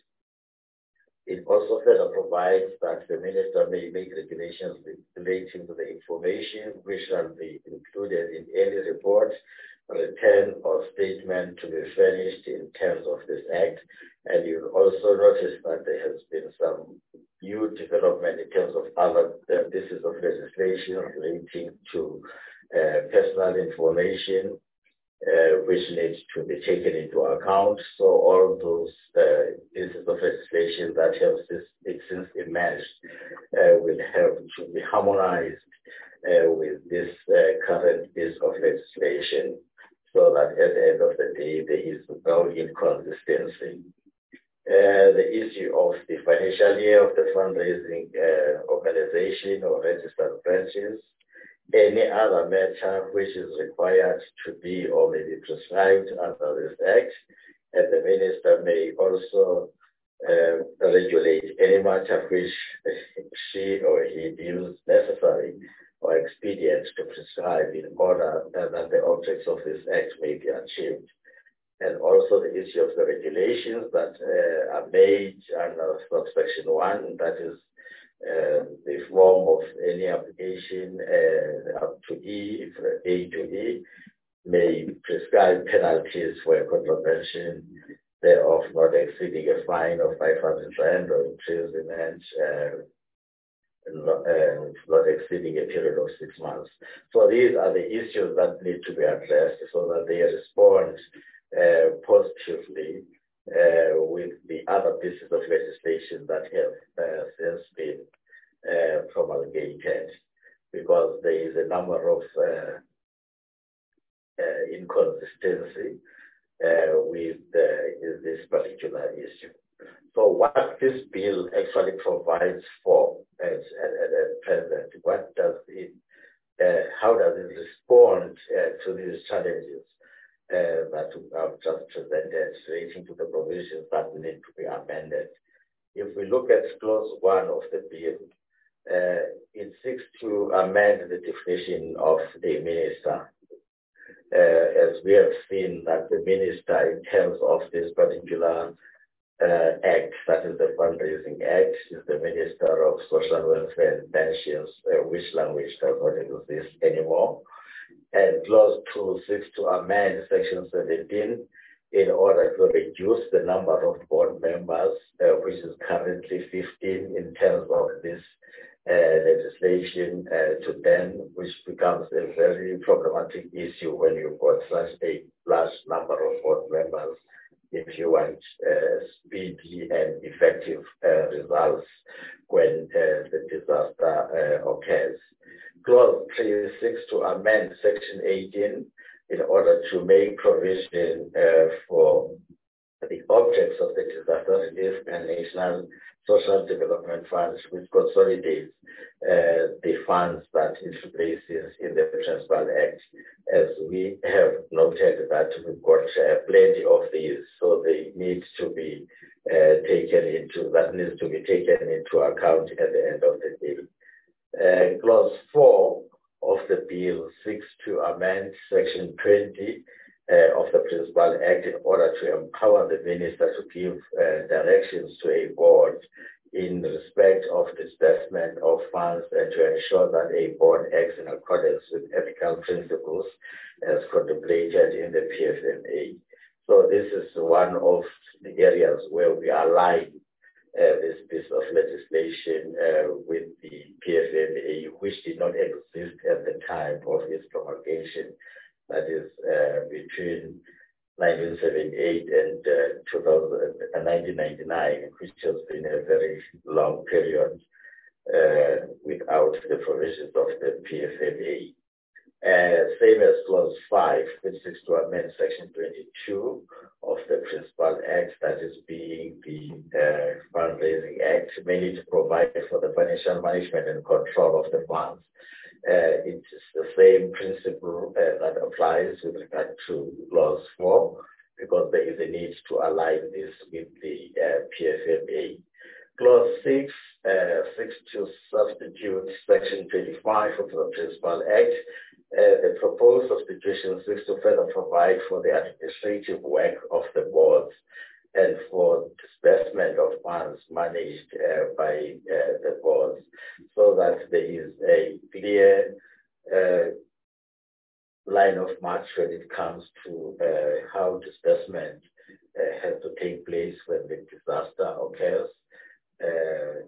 It also further provides that the minister may make regulations relating to the information which shall be included in any report, return, or statement to be furnished in terms of this Act. And you'll also notice that there has been some new development in terms of other uh, pieces of legislation relating to uh, personal information, Uh, which needs to be taken into account. So all those uh, pieces of legislation that have since emerged uh, will have to be harmonized uh, with this uh, current piece of legislation, so that at the end of the day there is no inconsistency. Uh, the issue of the financial year of the fundraising uh, organization or registered branches, any other matter which is required to be or may be prescribed under this Act, and the minister may also uh, regulate any matter which she or he deems necessary or expedient to prescribe in order that the objects of this Act may be achieved. And also the issue of the regulations that uh, are made under subsection one, that is Uh, the form of any application uh, up to E, A to E, may prescribe penalties for a contravention thereof not exceeding a fine of five hundred rand or imprisonment uh, not, uh, not exceeding a period of six months. So these are the issues that need to be addressed so that they respond uh, positively Uh, with the other pieces of legislation that have uh, since been uh, promulgated, because there is a number of uh, uh, inconsistency uh, with uh, this particular issue. So what this bill actually provides for at, at, at present, what does it, uh, how does it respond uh, to these challenges Uh, that I've just presented relating to the provisions that need to be amended? If we look at clause one of the bill, uh, it seeks to amend the definition of a minister. Uh, as we have seen that the minister, in terms of this particular uh, act, that is the Fundraising Act, is the Minister of Social Welfare and Pensions, uh, which language does not exist anymore. And clause two seeks to amend section seventeen in order to reduce the number of board members, uh, which is currently fifteen in terms of this uh, legislation, uh, to ten, which becomes a very problematic issue when you've got such a large number of board members if you want uh, speedy and effective uh, results when uh, the disaster uh, occurs. Clause three seeks to amend section eighteen in order to make provision uh, for the objects of the disaster relief and national social development funds, which consolidates uh, the funds that it places in the Transvaal Act. As we have noted that we've got uh, plenty of these, so they need to be uh, taken into, that needs to be taken into account at the end of the day. Uh, clause four of the bill seeks to amend section twenty uh, of the Transvaal Act in order to empower the minister to give uh, directions to a board in respect of disbursement of funds and to ensure that a board acts in accordance with ethical principles as contemplated in the P F M A. So this is one of the areas where we align Uh, this piece of legislation uh, with the P F M A, which did not exist at the time of its promulgation, that is uh, between nineteen seventy-eight and uh, nineteen ninety-nine, which has been a very long period uh, without the provisions of the P F M A. Uh, same as clause five, which seeks to amend section twenty-two of the Principal Act, that is being the uh, Fundraising Act, mainly to provide for the financial management and control of the funds. Uh, it is the same principle uh, that applies with regard to clause four, because there is a need to align this with the uh, P F M A. Clause six uh, seeks to substitute section twenty-five of the Principal Act. Uh, the proposed substitution seeks to further provide for the administrative work of the boards and for disbursement of funds managed uh, by uh, the boards, so that there is a clear uh, line of march when it comes to uh, how disbursement uh, has to take place when the disaster occurs. Uh,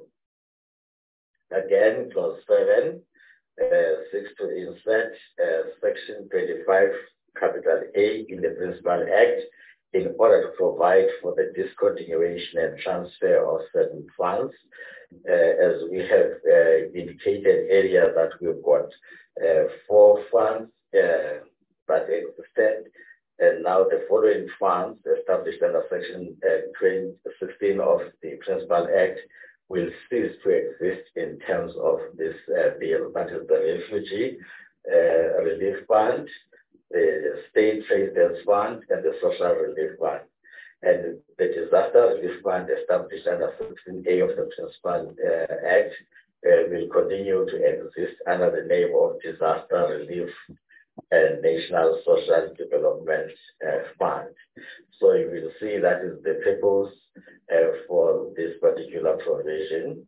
again, clause seven uh, seeks to insert uh, section twenty-five, capital A in the Principal Act in order to provide for the discontinuation and transfer of certain funds. Uh, as we have uh, indicated earlier that we've got uh, four funds uh, that existed, and now the following funds established under section uh, sixteen of the Principal Act will cease to exist in terms of this uh, bill. That is the Refugee uh, Relief Fund, the State Residence Fund, and the Social Relief Fund. And the Disaster Relief Fund established under sixteen A of the Principal uh, Act uh, will continue to exist under the name of Disaster Relief and National Social Development uh, Fund. So you will see that is the purpose uh, for this particular provision.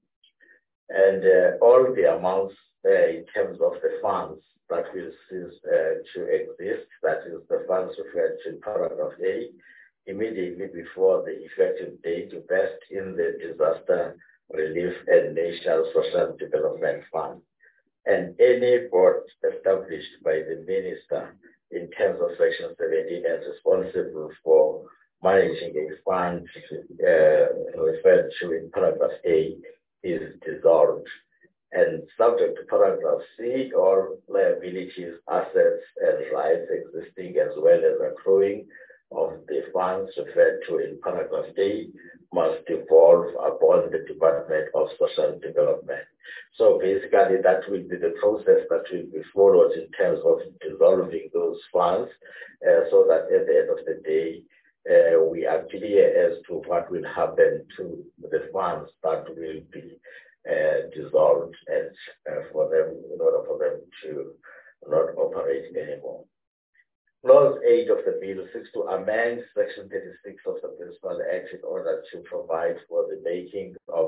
And uh, all the amounts uh, in terms of the funds that will cease uh, to exist, that is the funds referred to in paragraph A, immediately before the effective date to vest in the Disaster Relief and National Social Development Fund. And any board established by the minister in terms of section seventeen as responsible for managing a fund uh, referred to in paragraph A is dissolved. And subject to paragraph C, all liabilities, assets, and rights existing as well as accruing of the funds referred to in paragraph A must devolve upon the Department of Social Development. So basically that will be the process that will be followed in terms of dissolving those funds uh, so that at the end of the day, uh, we are clear as to what will happen to the funds that will be uh, dissolved and uh, for them, in order for them to not operate anymore. Clause eight of the bill seeks to amend section thirty-six of the Principal Act in order to provide for the making of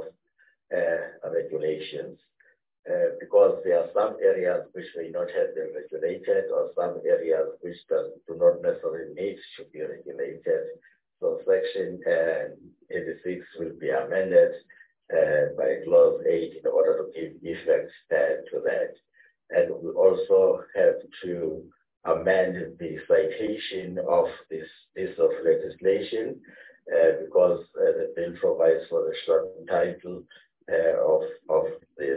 uh, regulations. Uh, because there are some areas which may not have been regulated or some areas which does, do not necessarily need to be regulated. So section uh, eighty-six will be amended uh, by clause eight in order to give effect uh, to that. And we also have to amend the citation of this piece of legislation uh, because uh, the bill provides for the short title uh, of, of this.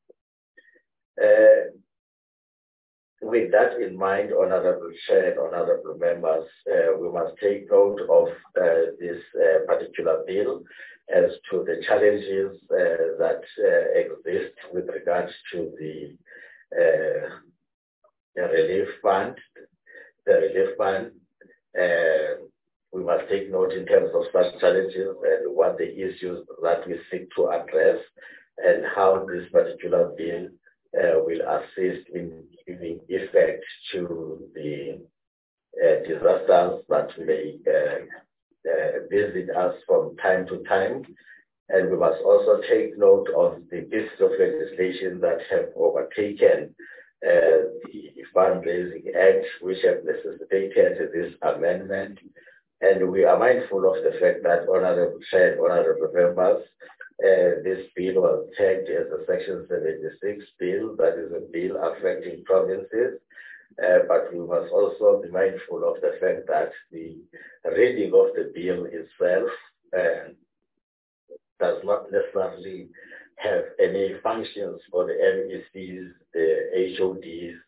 Uh, with that in mind, Honorable Chair and Honorable Members, uh, we must take note of uh, this uh, particular bill as to the challenges uh, that uh, exist with regards to the uh, the relief fund, the relief fund. Uh, we must take note in terms of such challenges and what the issues that we seek to address and how this particular bill uh, will assist in giving effect to the uh, disasters that may uh, uh, visit us from time to time. And we must also take note of the pieces of legislation that have overtaken Uh, the Fundraising Act, which have necessitated this amendment. And we are mindful of the fact that, Honorable Chair, Honorable Members, uh, this bill was tagged as a Section seventy-six bill, that is a bill affecting provinces. Uh, but we must also be mindful of the fact that the reading of the bill itself uh, does not necessarily have any functions for the M E Cs, the H O Ds,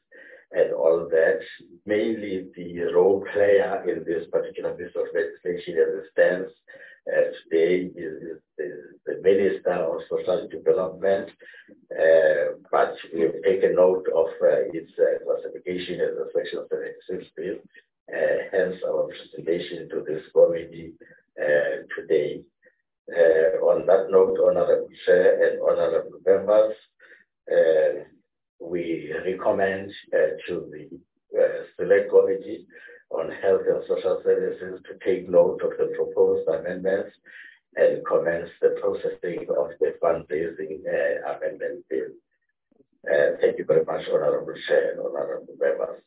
and all that. Mainly the role player in this particular piece of legislation as it stands uh, today is, is the Minister of Social Development, uh, but we have taken note of uh, its uh, classification as a Section seventy-six bill, uh, hence our presentation to this committee uh, today. Uh, on that note, Honorable Chair and Honorable Members, uh, we recommend uh, to the uh, Select Committee on Health and Social Services to take note of the proposed amendments and commence the processing of the fundraising uh, amendment bill. Uh, thank you very much, Honorable Chair and Honorable Members.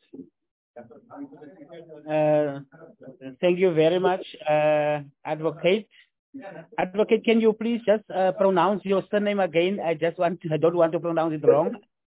Uh, thank you very much, uh, Advocate. Advocate, can you please just uh, pronounce your surname again? I just want to, I don't want to pronounce it wrong.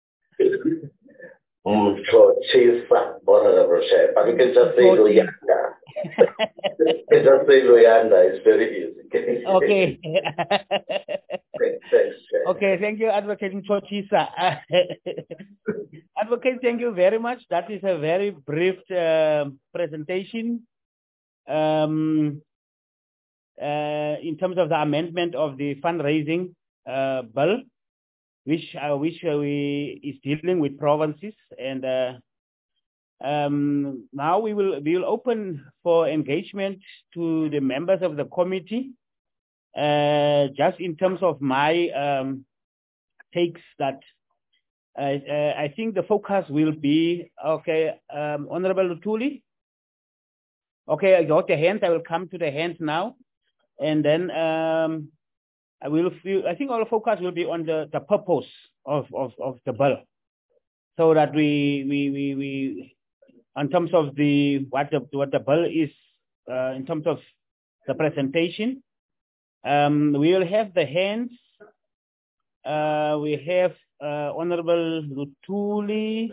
Mthothisa, Honorable Chair, but you can just say Luyanda. You can just say Luyanda, it's very easy. Okay. Thanks, Chair. Okay, thank you, Advocate Mthothisa. Advocate, thank you very much. That is a very brief uh, presentation. Um, Uh, in terms of the amendment of the fundraising uh, bill, which uh, which uh, we is dealing with provinces, and uh, um, now we will we will open for engagement to the members of the committee. Uh, just in terms of my um, takes, that uh, uh, I think the focus will be okay. Um, Honorable Luthuli. Okay, I got the hands. I will come to the hands now. And then um, I will feel, I think our focus will be on the, the purpose of, of, of the bill, so that we, we, we, we, in terms of the, what the, what the bill is, uh, in terms of the presentation, um, we will have the hands, uh, we have uh, Honorable Luthuli,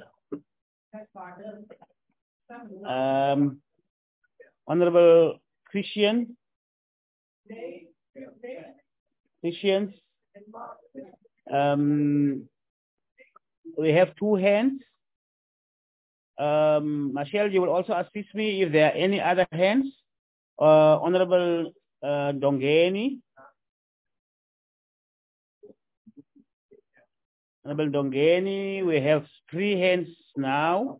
um, Honorable Christian, Christians. Um, we have two hands. Um, Michelle, you will also assist me if there are any other hands. Uh, Honorable uh, Dongeni. Honorable Dongeni, we have three hands now.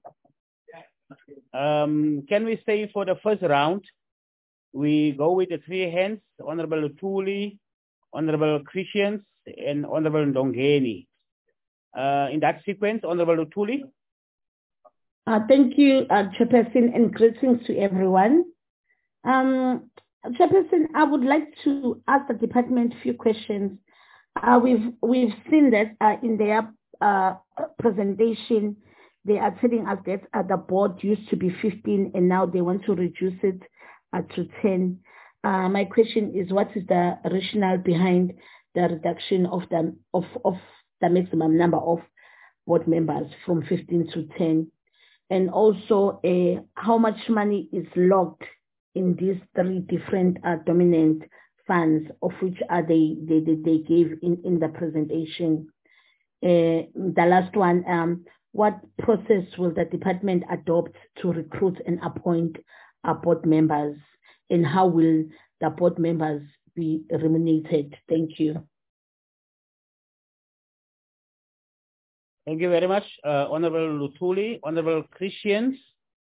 Um, can we say for the first round, we go with the three hands, Honorable Luthuli, Honorable Christians, and Honorable Dongeni. Uh, in that sequence, Honorable Luthuli. Uh, thank you, uh, Chairperson, and greetings to everyone. Um, Chairperson, I would like to ask the department a few questions. Uh, we've we've seen that uh, in their uh, presentation, they are telling us that uh, the board used to be fifteen, and now they want to reduce it uh, to ten. Uh, my question is, what is the rationale behind the reduction of the of of the maximum number of board members from fifteen to ten? And also, uh, how much money is locked in these three different uh, dominant funds, of which are they they they, they gave in, in the presentation? Uh, the last one, um, what process will the department adopt to recruit and appoint uh, board members, and how will the board members be remunerated? Thank you. Thank you very much, uh, Honorable Luthuli. Honorable Christians.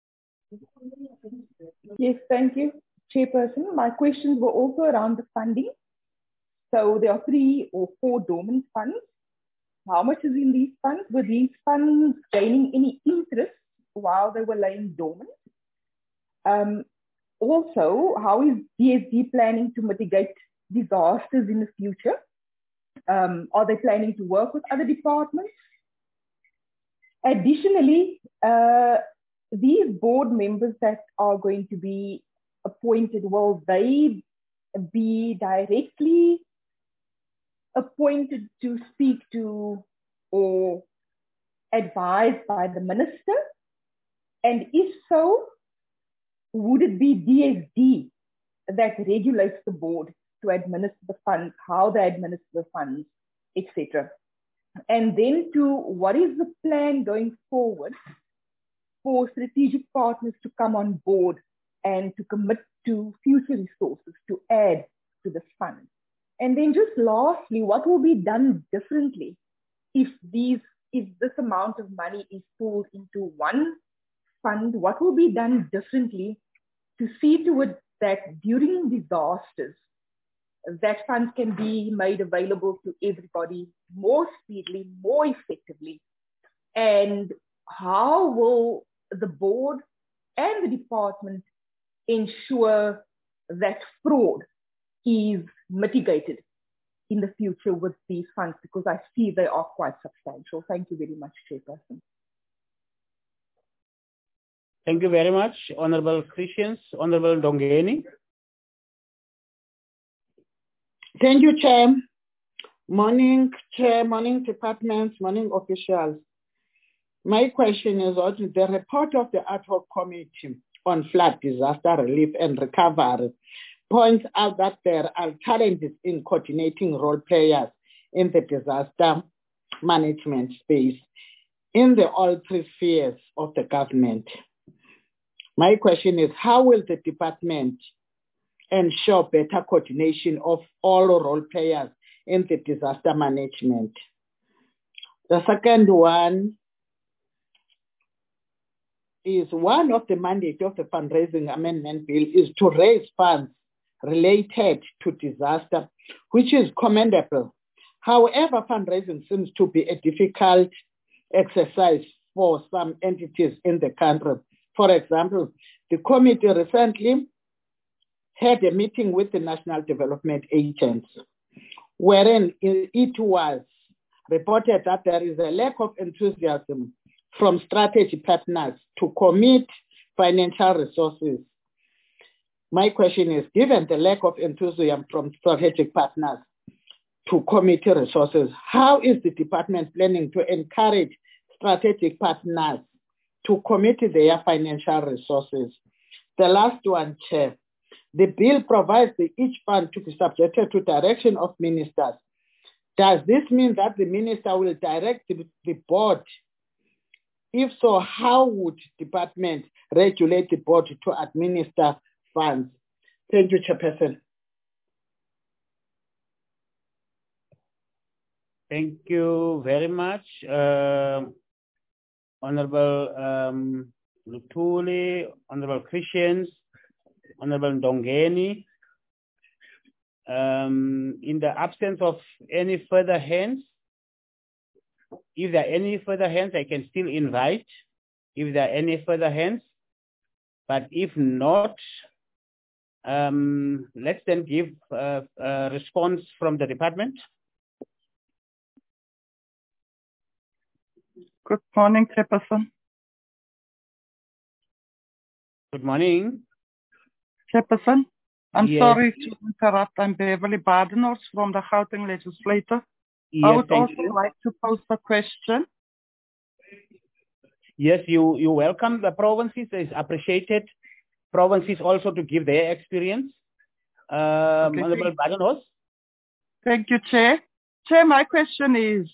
Yes, thank you, Chairperson. My questions were also around the funding. So there are three or four dormant funds. How much is in these funds? Were these funds gaining any interest while they were laying dormant? Um, also, how is D S D planning to mitigate disasters in the future? Um, are they planning to work with other departments? Additionally, uh, these board members that are going to be appointed, will they be directly appointed to speak to or advised by the minister? And if so, would it be D S D that regulates the board to administer the funds, how they administer the funds, et cetera? And then to what is the plan going forward for strategic partners to come on board and to commit to future resources to add to the fund? And then just lastly, what will be done differently if these, if this amount of money is pulled into one fund? What will be done differently to see to it that during disasters, that funds can be made available to everybody more speedily, more effectively? And how will the board and the department ensure that fraud is mitigated in the future with these funds? Because I see they are quite substantial. Thank you very much, Chairperson. Thank you very much, Honorable Christians. Honorable Ndongeni. Thank you, Chair. Morning, Chair, morning departments, morning officials. My question is on the report of the ad hoc committee on flood disaster relief and recovery points out that there are challenges in coordinating role players in the disaster management space in the all three spheres of the government. My question is, how will the department ensure better coordination of all role players in the disaster management? The second one is, one of the mandates of the fundraising amendment bill is to raise funds related to disaster, which is commendable. However, fundraising seems to be a difficult exercise for some entities in the country. For example, the committee recently had a meeting with the National Development Agents, wherein it was reported that there is a lack of enthusiasm from strategy partners to commit financial resources. My question is, given the lack of enthusiasm from strategic partners to commit resources, how is the department planning to encourage strategic partners to commit their financial resources? The last one, Chair. The bill provides that each fund to be subjected to direction of ministers. Does this mean that the minister will direct the, the board? If so, how would department regulate the board to administer funds? Thank you, Chairperson. Thank you very much, uh, Honorable um, Luthuli, Honorable Christians, Honorable Ndongeni. Um, in the absence of any further hands, if there are any further hands, I can still invite if there are any further hands. But if not, um, let's then give uh, a response from the department. Good morning, Chairperson. Good morning. Chairperson, I'm yes. sorry to interrupt. I'm Beverly Badenhorst from the Gauteng Legislature. Yes, I would also you. like to pose a question. Yes, you, you welcome the provinces. It's appreciated. Provinces also to give their experience. Um, Okay, Honorable Badenhorst. Thank you, Chair. Chair, my question is,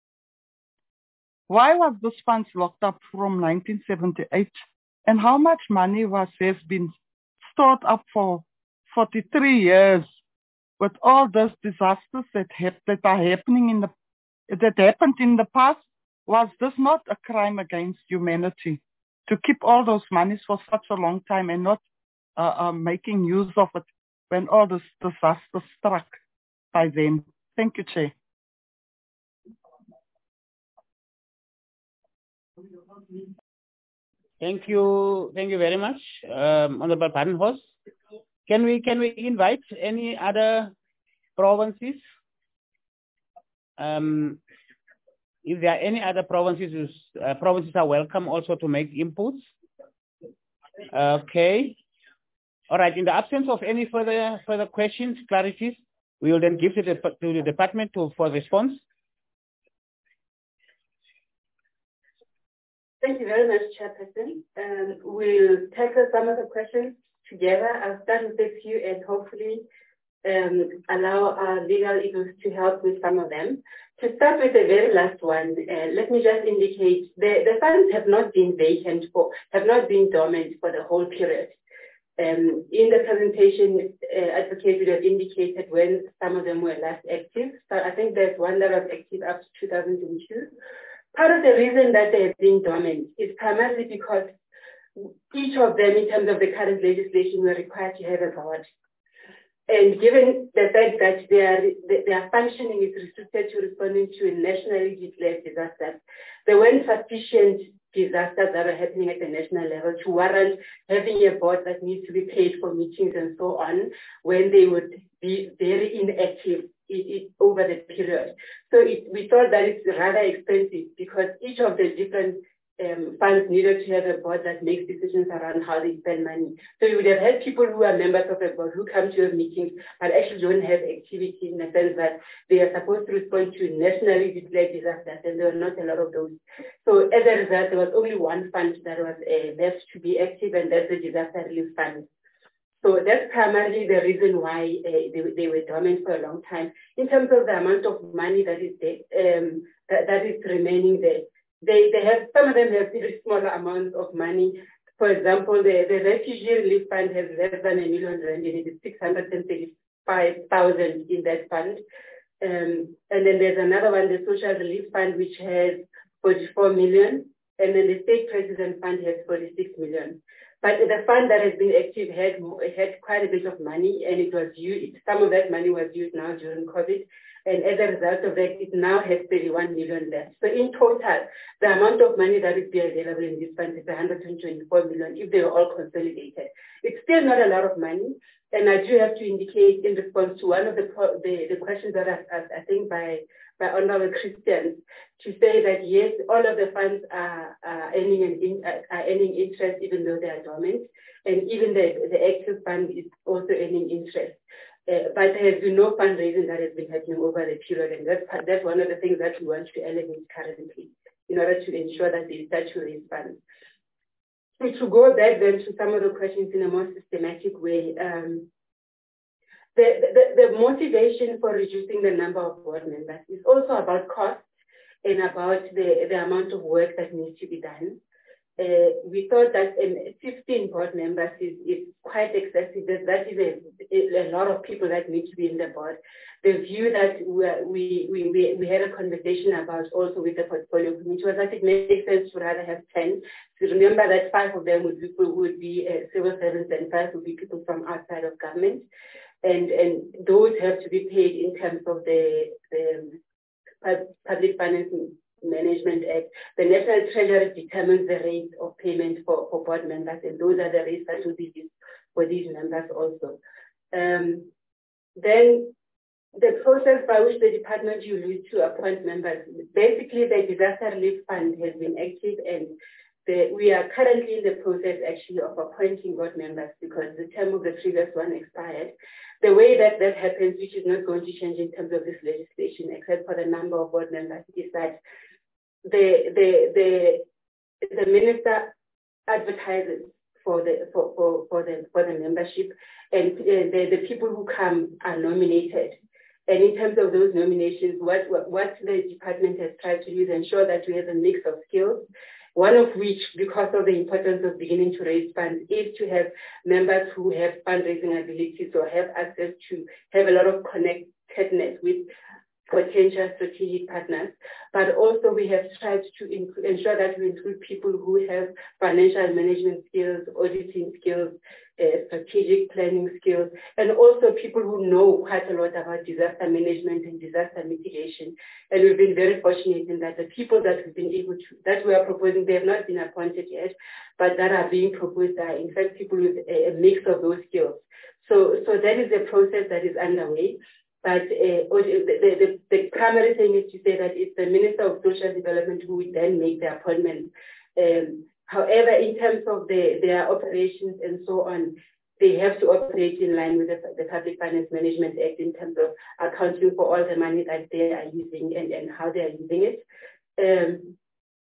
why was this funds locked up from nineteen seventy-eight? And how much money was has been stored up for forty-three years with all those disasters that have, that are happening in the that happened in the past? Was this not a crime against humanity to keep all those monies for such a long time and not uh, uh, making use of it when all this disaster struck by them? Thank you, Chair. Thank you. Thank you very much, um, Honorable Badenhorst. Can we can we invite any other provinces? Um, if there are any other provinces, uh, provinces are welcome also to make inputs. Okay. All right. In the absence of any further further questions, clarities, we will then give it to the, to the department to, for response. Thank you very much, Chairperson. Um, we'll tackle some of the questions together. I'll start with a few and hopefully um, allow our legal issues to help with some of them. To start with the very last one, uh, let me just indicate the, the funds have not been vacant for, have not been dormant for the whole period. Um, in the presentation, uh, Advocate would have indicated when some of them were last active. So I think there's one that was active up to two thousand two. Part of the reason that they have been dormant is primarily because each of them, in terms of the current legislation, were required to have a board. And given the fact that their, their functioning is restricted to responding to nationally declared disasters, there weren't sufficient disasters that are happening at the national level to warrant having a board that needs to be paid for meetings and so on, when they would be very inactive it, it, over the period. So it, we thought that it's rather expensive because each of the different Um, funds needed to have a board that makes decisions around how they spend money. So you would have had people who are members of a board who come to your meetings but actually don't have activity in the sense that they are supposed to respond to nationally declared disasters, and there were not a lot of those. So as a result, there was only one fund that was uh, left to be active, and that's the disaster relief fund. So that's primarily the reason why uh, they, they were dormant for a long time. In terms of the amount of money that is there, um, that, that is remaining there, They, they have, some of them have very small amounts of money. For example, the, the Refugee Relief Fund has less than a million rand in it. It's six hundred thirty-five thousand in that fund. Um, and then there's another one, the Social Relief Fund, which has forty-four million. And then the State President Fund has forty-six million. But the fund that has been active had, had quite a bit of money, and it was used, some of that money was used now during COVID. And as a result of that, it now has thirty-one million left. So in total, the amount of money that is be available in this fund is one hundred twenty-four million if they were all consolidated. It's still not a lot of money. And I do have to indicate in response to one of the the, the questions that I, I think by, by Honorable Christians, to say that yes, all of the funds are, are, earning, an in, are earning interest even though they are dormant. And even the, the active fund is also earning interest. Uh, but there has been no fundraising that has been happening over the period, and that's, that's one of the things that we want to elevate currently in order to ensure that they start to raise funds. So to go back then to some of the questions in a more systematic way, um, the, the, the motivation for reducing the number of board members is also about cost and about the, the amount of work that needs to be done. Uh, we thought that um, fifteen board members is, is quite excessive. That, that is a, a lot of people that need to be in the board. The view that we, we, we, we had a conversation about also with the portfolio committee was that it makes sense to rather have ten. So remember that five of them would be, would be uh, civil servants and five would be people from outside of government. And, and those have to be paid in terms of the, the public financing Management Act. The National Treasury determines the rate of payment for, for board members, and those are the rates that will be used for these members also. Um, then the process by which the department will use to appoint members, basically the disaster relief fund has been active, and the, we are currently in the process actually of appointing board members because the term of the previous one expired. The way that that happens, which is not going to change in terms of this legislation, except for the number of board members, is that the the the the minister advertises for the for for, for the for the membership, and uh, the the people who come are nominated. And in terms of those nominations, what what, what the department has tried to do is ensure that we have a mix of skills. One of which, because of the importance of beginning to raise funds, is to have members who have fundraising abilities or have access to have a lot of connectedness with potential strategic partners. But also we have tried to ensure that we include people who have financial management skills, auditing skills, uh, strategic planning skills, and also people who know quite a lot about disaster management and disaster mitigation. And we've been very fortunate in that the people that we've been able to, that we are proposing, they have not been appointed yet, but that are being proposed are in fact people with a, a mix of those skills. So, so that is a process that is underway. But uh, the, the, the primary thing is to say that it's the Minister of Social Development who would then make the appointment. Um, however, in terms of the, their operations and so on, they have to operate in line with the, the Public Finance Management Act in terms of accounting for all the money that they are using and, and how they are using it. Um,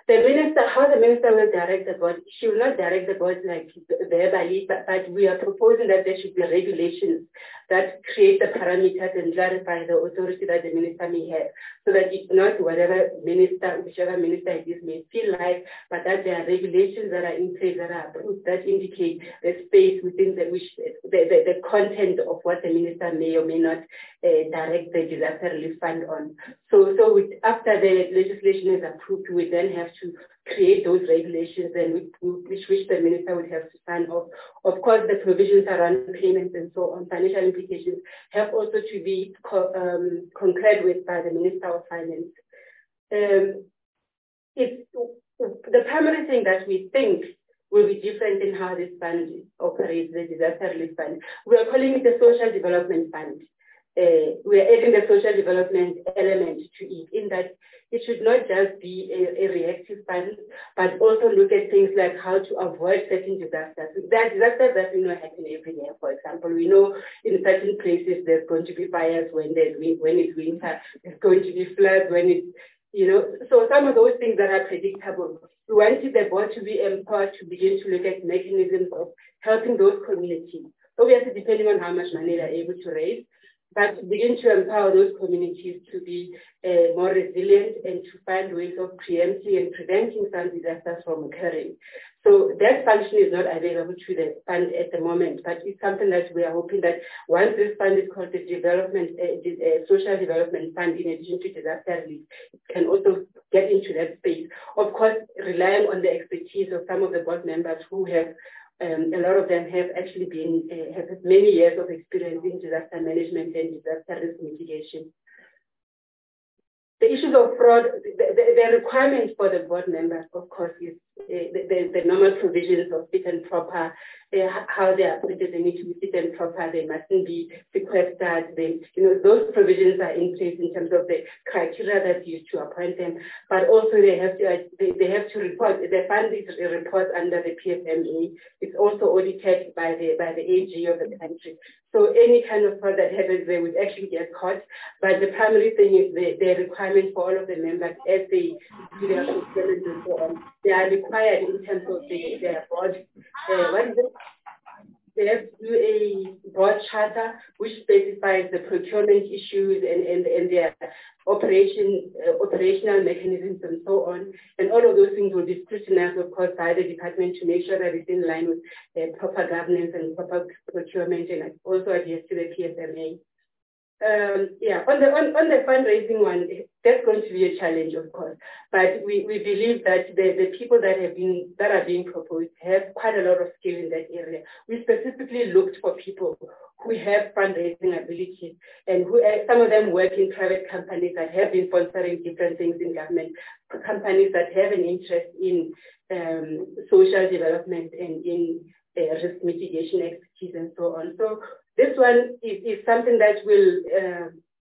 The minister, how the minister will direct the board, she will not direct the board like verbally, but, but we are proposing that there should be regulations that create the parameters and clarify the authority that the minister may have, so that it's not whatever minister, whichever minister it is may feel like, but that there are regulations that are in place that are approved that indicate the space within the which the, the, the content of what the minister may or may not uh, direct the disaster relief fund on. So, so with, after the legislation is approved, we then have to create those regulations and which, which the minister would have to sign off. Of course, the provisions around payments and so on, financial implications, have also to be co um, concurred with by the Minister of Finance. Um, it's, the primary thing that we think will be different in how this fund operates, the disaster relief fund. We are calling it the Social Development Fund. Uh, we are adding the social development element to it, in that it should not just be a, a reactive fund, but also look at things like how to avoid certain disasters. There are disasters that we know happen every year. For example, we know in certain places there's going to be fires when there's when it's winter, there's going to be floods when it's, you know, so some of those things that are predictable. We wanted the board to be empowered to begin to look at mechanisms of helping those communities. Obviously, depending on how much money they're able to raise, but to begin to empower those communities to be uh, more resilient and to find ways of preempting and preventing some disasters from occurring. So that function is not available to the fund at the moment, but it's something that we are hoping that once this fund is called the Development, uh, the, uh, Social Development Fund, in addition to disaster relief, it can also get into that space. Of course, relying on the expertise of some of the board members who have Um, a lot of them have actually been, uh, have many years of experience in disaster management and disaster risk mitigation. The issues of fraud, the, the, the requirement for the board members, of course, is uh, the, the, the normal provisions of fit and proper, uh, how they are appointed. They need to be fit and proper, they mustn't be sequestered. They, you know, those provisions are in place in terms of the criteria that's used to appoint them, but also they have to, uh, they, they have to report, the fund is a report under the P F M A. It's also audited by the, by the A G of the country. So any kind of fraud that happens, they would actually get caught. But the primary thing is the, the requirement for all of the members as they do their procurement and so on. They are required in terms of the, their board. Uh, what is it? They have to do a board charter which specifies the procurement issues and, and, and their operation, uh, operational mechanisms and so on. And all of those things will be scrutinized, of course, by the department to make sure that it's in line with uh, proper governance and proper procurement, and also adheres to the P S M A. Um, yeah, on the on, on the fundraising one, that's going to be a challenge, of course. But we, we believe that the, the people that have been that are being proposed have quite a lot of skill in that area. We specifically looked for people who have fundraising abilities and who some of them work in private companies that have been sponsoring different things in government, companies that have an interest in um, social development and in uh, risk mitigation expertise and so on. So this one is, is something that will uh,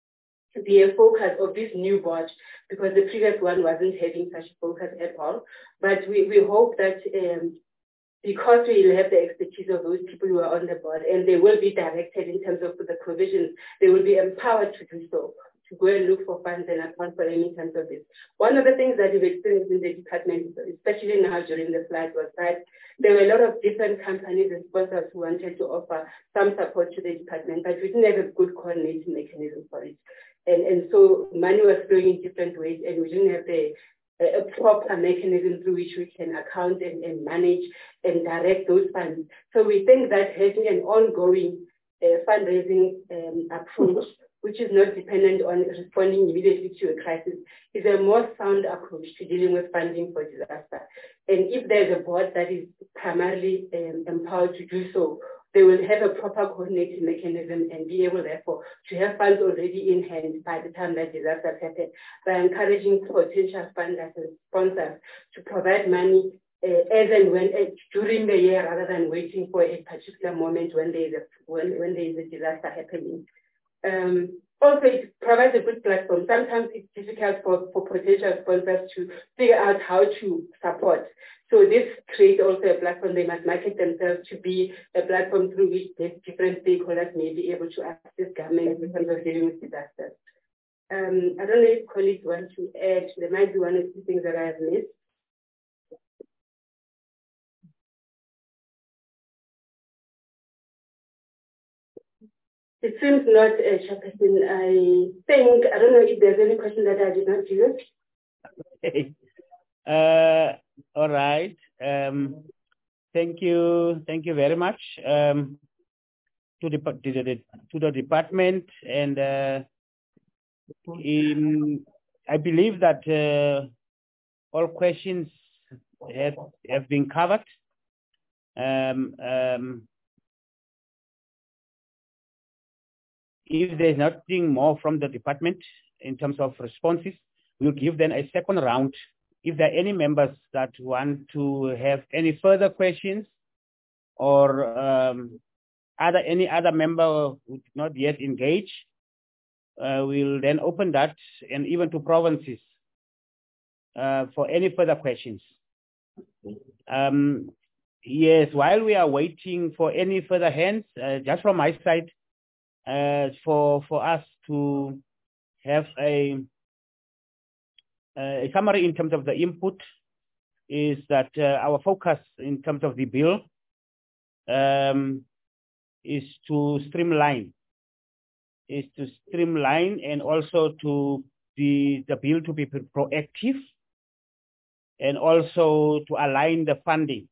be a focus of this new board, because the previous one wasn't having such a focus at all. But we, we hope that um, because we will have the expertise of those people who are on the board, and they will be directed in terms of the provisions, they will be empowered to do so, to go and look for funds and account for them in terms of this. One of the things that we've experienced in the department, especially now during the flood, was that there were a lot of different companies and sponsors who wanted to offer some support to the department, but we didn't have a good coordinating mechanism for it. And, and so money was flowing in different ways, and we didn't have the a proper mechanism through which we can account and, and manage and direct those funds. So we think that having an ongoing uh, fundraising um, approach, which is not dependent on responding immediately to a crisis, is a more sound approach to dealing with funding for disaster. And if there's a board that is primarily um, empowered to do so, they will have a proper coordinated mechanism and be able, therefore, to have funds already in hand by the time that disasters happen, by encouraging potential funders and sponsors to provide money uh, as and when uh, during the year, rather than waiting for a particular moment when there is a when, when there is a disaster happening. Um, also, it provides a good platform. Sometimes it's difficult for, for potential sponsors to figure out how to support. So this creates also a platform. They must market themselves to be a platform through which different stakeholders may be able to assist government in terms of dealing with disasters. Um, I don't know if colleagues want to add. There might be one or two things that I have missed. It seems not, uh, Chairperson. I think, I don't know if there's any question that I did not use. Okay. Uh, all right. Um, thank you. Thank you very much um, to, the, to, the, to the department. And uh, in, I believe that uh, all questions have, have been covered. Um, um, if there's nothing more from the department in terms of responses, we'll give them a second round. If there are any members that want to have any further questions, or um, other any other member who did not yet engage, uh, we'll then open that, and even to provinces uh, for any further questions. Um, yes, while we are waiting for any further hands, uh, just from my side, uh, for for us to have a a summary in terms of the input, is that uh, our focus in terms of the bill um, is to streamline, is to streamline and also to the, the bill to be proactive, and also to align the funding,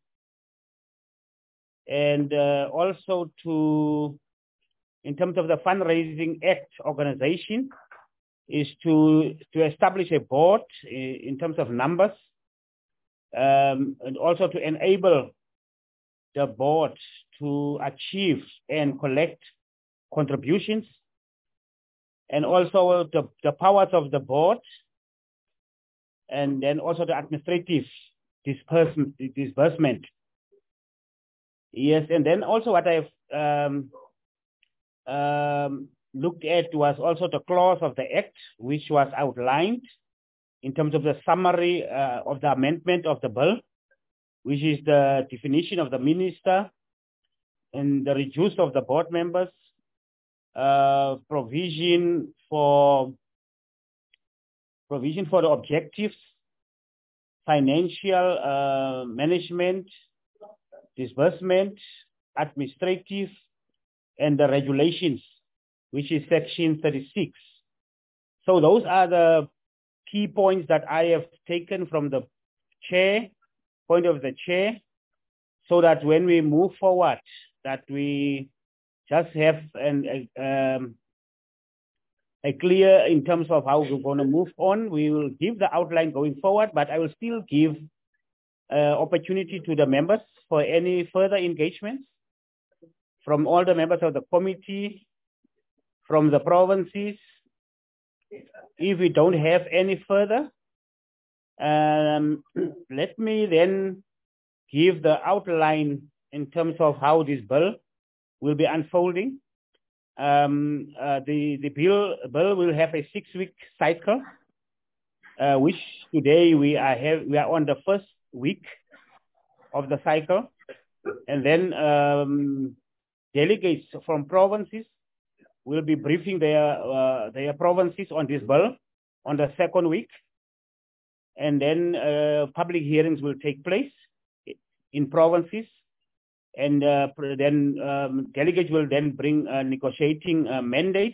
and uh, also to, in terms of the Fundraising Act organization, is to, to establish a board in terms of numbers, um, and also to enable the board to achieve and collect contributions, and also the, the powers of the board, and then also the administrative disbursement. disbursement. Yes, and then also what I've um, um, looked at was also the clause of the Act, which was outlined in terms of the summary uh, of the amendment of the bill, which is the definition of the minister and the reduce of the board members, uh, provision for provision for the objectives, financial uh, management, disbursement, administrative, and the regulations, which is section thirty-six. So those are the key points that I have taken from the chair, point of the chair, so that when we move forward, that we just have an, a, um, a clear in terms of how we're going to move on. We will give the outline going forward, but I will still give uh, opportunity to the members for any further engagements from all the members of the committee, from the provinces. If we don't have any further, um, let me then give the outline in terms of how this bill will be unfolding. Um, uh, the the bill bill will have a six-week cycle, uh, which today we are have we are on the first week of the cycle, and then um, delegates from provinces will be briefing their uh, their provinces on this bill on the second week, and then uh, public hearings will take place in provinces, and uh, then um, delegates will then bring uh, negotiating uh, mandates.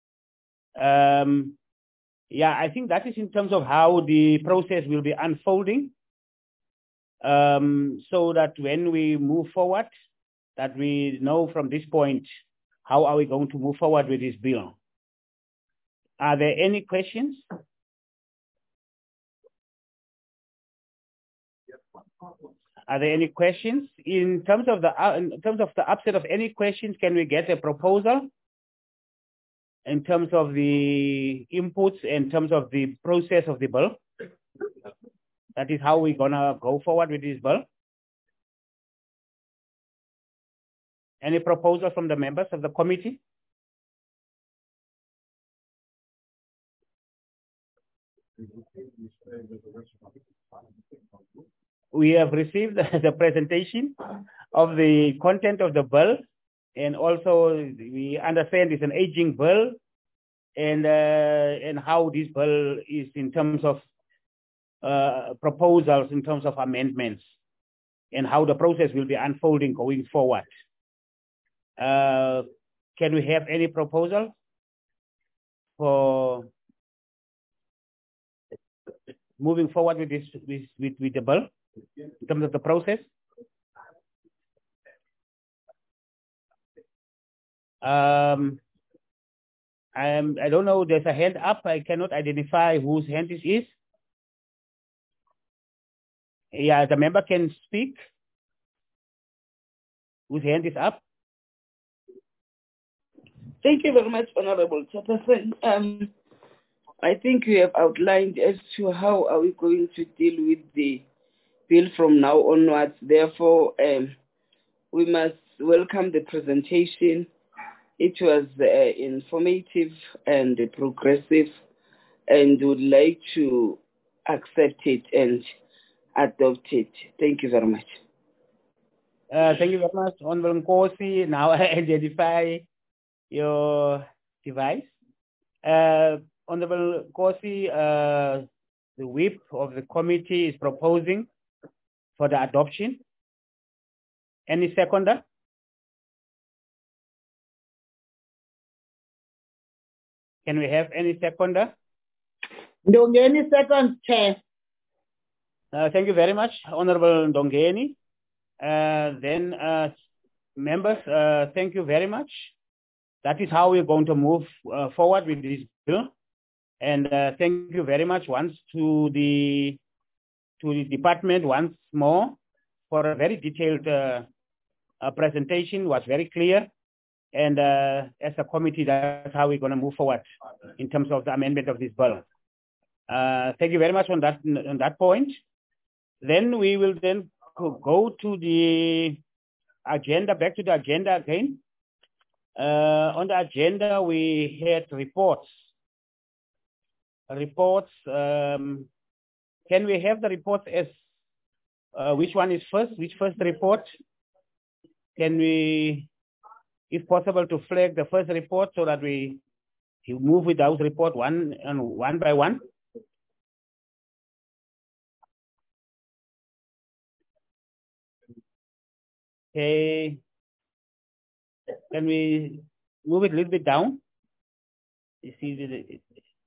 Um, yeah, I think that is in terms of how the process will be unfolding, um, so that when we move forward, that we know from this point, how are we going to move forward with this bill? Are there any questions? Are there any questions? In terms of the uh, in terms of the upset of any questions, can we get a proposal in terms of the inputs, in terms of the process of the bill? That is how we're gonna go forward with this bill. Any proposal from the members of the committee? We have received the presentation of the content of the bill, and also we understand it's an aging bill, and uh, and how this bill is in terms of uh, proposals, in terms of amendments, and how the process will be unfolding going forward. Uh, can we have any proposal for moving forward with this with, with, with the bill in terms of the process? Um, I am. I don't know. There's a hand up. I cannot identify whose hand this is. Yeah, the member can speak. Whose hand is up? Thank you very much, Honorable Chairperson. Um, I think you have outlined as to how are we going to deal with the bill from now onwards. Therefore, um, we must welcome the presentation. It was uh, informative and progressive, and would like to accept it and adopt it. Thank you very much. Uh, thank you very much, Honorable Nkosi. Now I identify your device. Uh, Honorable Nkosi, uh, the whip of the committee is proposing for the adoption. Any seconder? Can we have any seconder? Ndongeni, second, Chair. Uh, thank you very much, Honorable Ndongeni. Uh, then, uh, members, uh, thank you very much. That is how we're going to move uh, forward with this bill. And uh, thank you very much once to the to the department once more for a very detailed uh, uh, presentation. It was very clear. And uh, as a committee, that's how we're going to move forward in terms of the amendment of this bill. Uh, thank you very much on that on that point. Then we will then go to the agenda, back to the agenda again. Uh, on the agenda, we had reports. Reports. Um, can we have the reports as uh, which one is first? Which first report? Can we, if possible, to flag the first report so that we move with those report one and one by one? Okay. Can we move it a little bit down? You see the,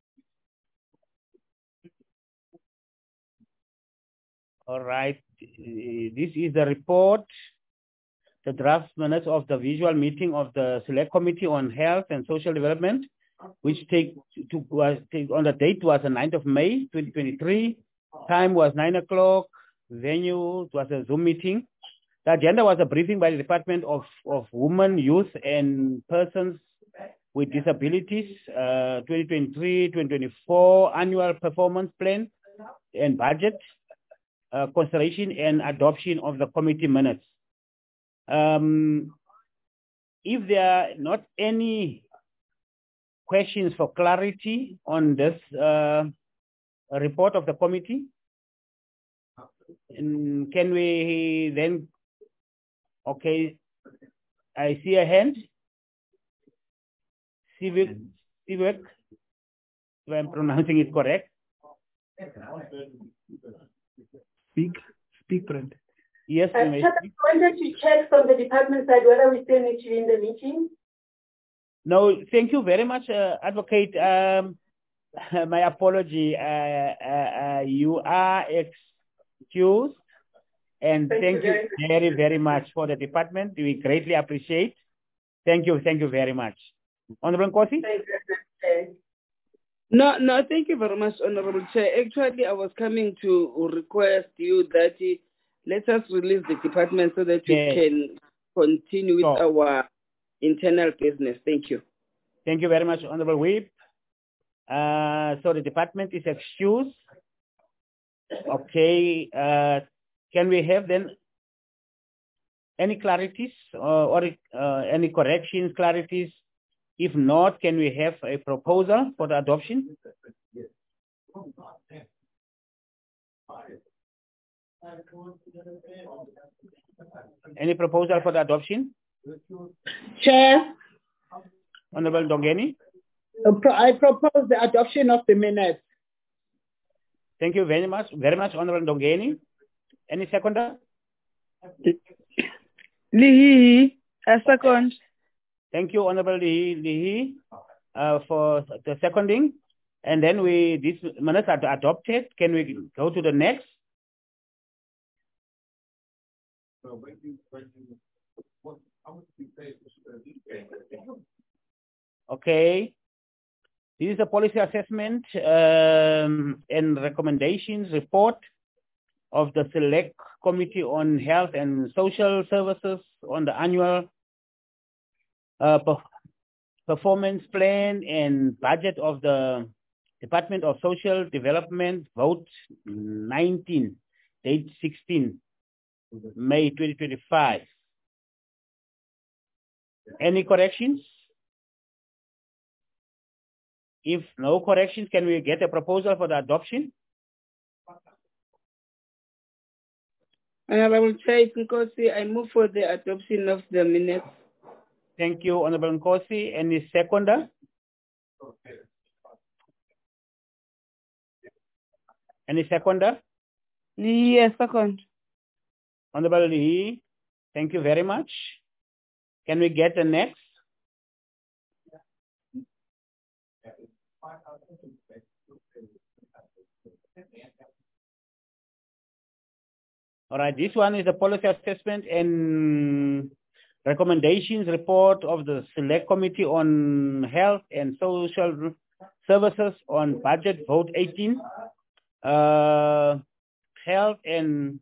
all right. This is the report, the draft minutes of the visual meeting of the Select Committee on Health and Social Development, which take to was take, on the date was the ninth of May, twenty twenty-three. Time was nine o'clock. Venue was a Zoom meeting. The agenda was a briefing by the Department of, of Women, Youth and Persons with Disabilities, uh, twenty twenty-three twenty twenty-four Annual Performance Plan and Budget, uh, consideration and adoption of the committee minutes. Um, if there are not any questions for clarity on this uh, report of the committee, can we then, okay, I see a hand. Civic, Civic, if I'm pronouncing it correct. Speak, speak, Brent. Yes, uh, you may I wanted to check from the department side whether we still need to be in the meeting. No, thank you very much, uh, Advocate. Um, my apology. Uh, uh, uh, you are excused. And thank, thank you very, very, very much for the department. We greatly appreciate. Thank you. Thank you very much. Honorable Nkosi? Thank you. No, no, thank you very much, Honorable Chair. Actually, I was coming to request you that uh, let us release the department so that yes. we can continue with so, our internal business. Thank you. Thank you very much, Honorable Whip. Uh, so the department is excused. Okay. Uh, can we have then any clarities uh, or uh, any corrections, clarities? If not, can we have a proposal for the adoption? Any proposal for the adoption? Chair. Honorable Ndongeni. I propose the adoption of the minutes. Thank you very much, very much, Honorable Ndongeni. Any seconder? Lihi, a second. Thank you, Honorable Lihi, uh, for the seconding. And then we, these minutes are adopted. Can we go to the next? Okay. This is a policy assessment um, and recommendations report of the Select Committee on Health and Social Services on the annual uh, performance plan and budget of the Department of Social Development, vote nineteen, date sixteen, May twenty twenty-five. Any corrections? If no corrections, can we get a proposal for the adoption? Honorable Chair Nkosi, I move for the adoption of the minutes. Thank you, Honorable Nkosi. Any seconder? Any seconder? Yes, second. Honorable Lee, thank you very much. Can we get the next? All right, this one is the policy assessment and recommendations report of the Select Committee on Health and Social Services on budget, vote eighteen. Uh, health and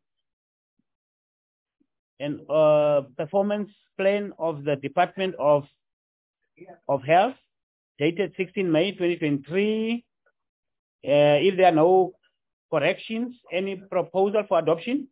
and uh, performance plan of the Department of of Health, dated sixteen May twenty twenty-three. Uh, if there are no corrections, any proposal for adoption?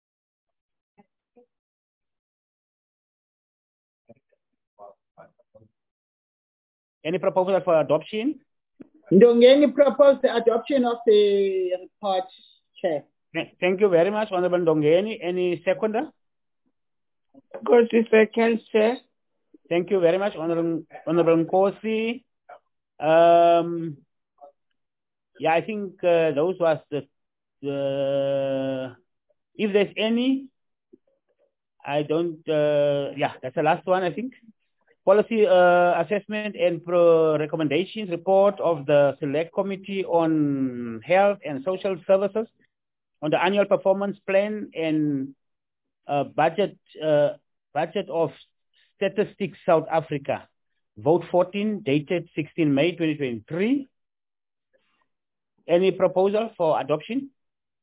Any proposal for adoption? Ndongeni proposed the adoption of the report, Chair. Thank you very much, Honorable Ndongeni. Any seconder? Nkosi seconds, Chair. Thank you very much, Honorable, Honorable Nkosi. Um, yeah, I think uh, those was the, the, if there's any, I don't, uh, yeah, that's the last one, I think. Policy uh, assessment and pro recommendations report of the Select Committee on Health and Social Services on the annual performance plan and uh, budget uh, budget of Statistics South Africa. Vote fourteen, dated sixteen May twenty twenty-three. Any proposal for adoption?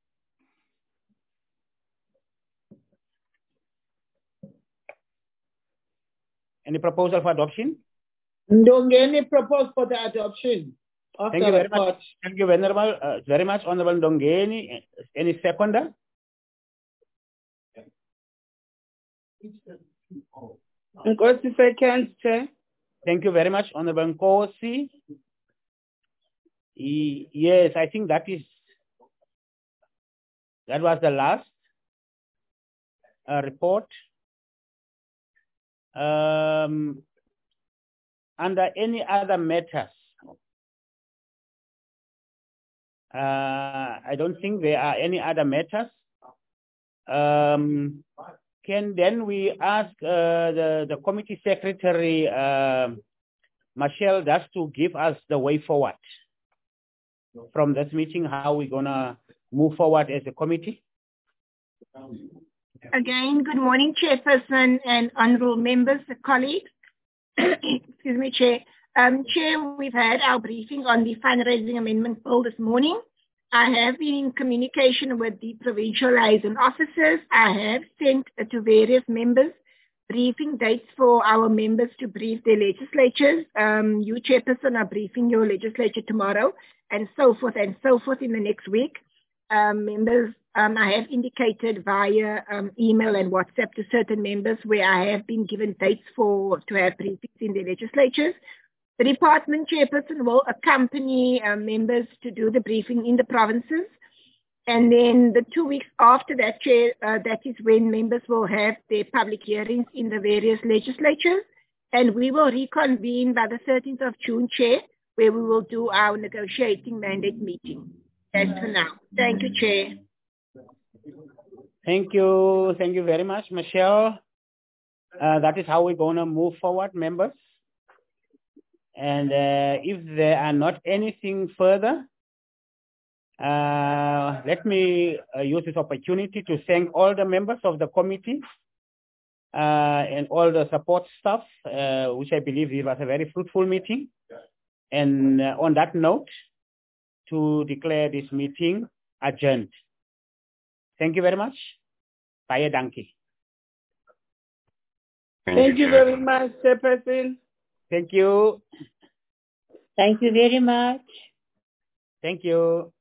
Any proposal for adoption? Ndongeni proposed for the adoption of Thank the you very report. much. Thank you very much, uh, very much, Honorable Ndongeni. Any seconder? Nkosi seconds, Chair. Thank you very much, Honorable Nkosi. Yes, I think that is that was the last uh, report. Um, under any other matters, uh, I don't think there are any other matters. Um, can then we ask uh, the, the committee secretary, uh, Michelle, just to give us the way forward from this meeting, how we're gonna move forward as a committee? Again, good morning, Chairperson and honorable members, colleagues. Excuse me, Chair. Um, Chair, we've had our briefing on the fundraising amendment bill this morning. I have been in communication with the provincial liaison officers. I have sent uh, to various members briefing dates for our members to brief their legislatures. Um, you, Chairperson, are briefing your legislature tomorrow, and so forth and so forth in the next week. Um, members, um, I have indicated via um, email and WhatsApp to certain members where I have been given dates for to have briefings in the legislatures. The department chairperson will accompany uh, members to do the briefing in the provinces. And then the two weeks after that, Chair, uh, that is when members will have their public hearings in the various legislatures. And we will reconvene by the thirteenth of June, Chair, where we will do our negotiating mandate meeting. That's for now. Thank you, Chair. Thank you. Thank you very much, Michelle. Uh, that is how we're going to move forward, members. And uh, if there are not anything further, uh, let me uh, use this opportunity to thank all the members of the committee uh, and all the support staff, uh, which I believe it was a very fruitful meeting. And uh, on that note, to declare this meeting adjourned. Thank you very much. Baie dankie. Thank you very much, Chairperson. Thank you. Thank you very much. Thank you.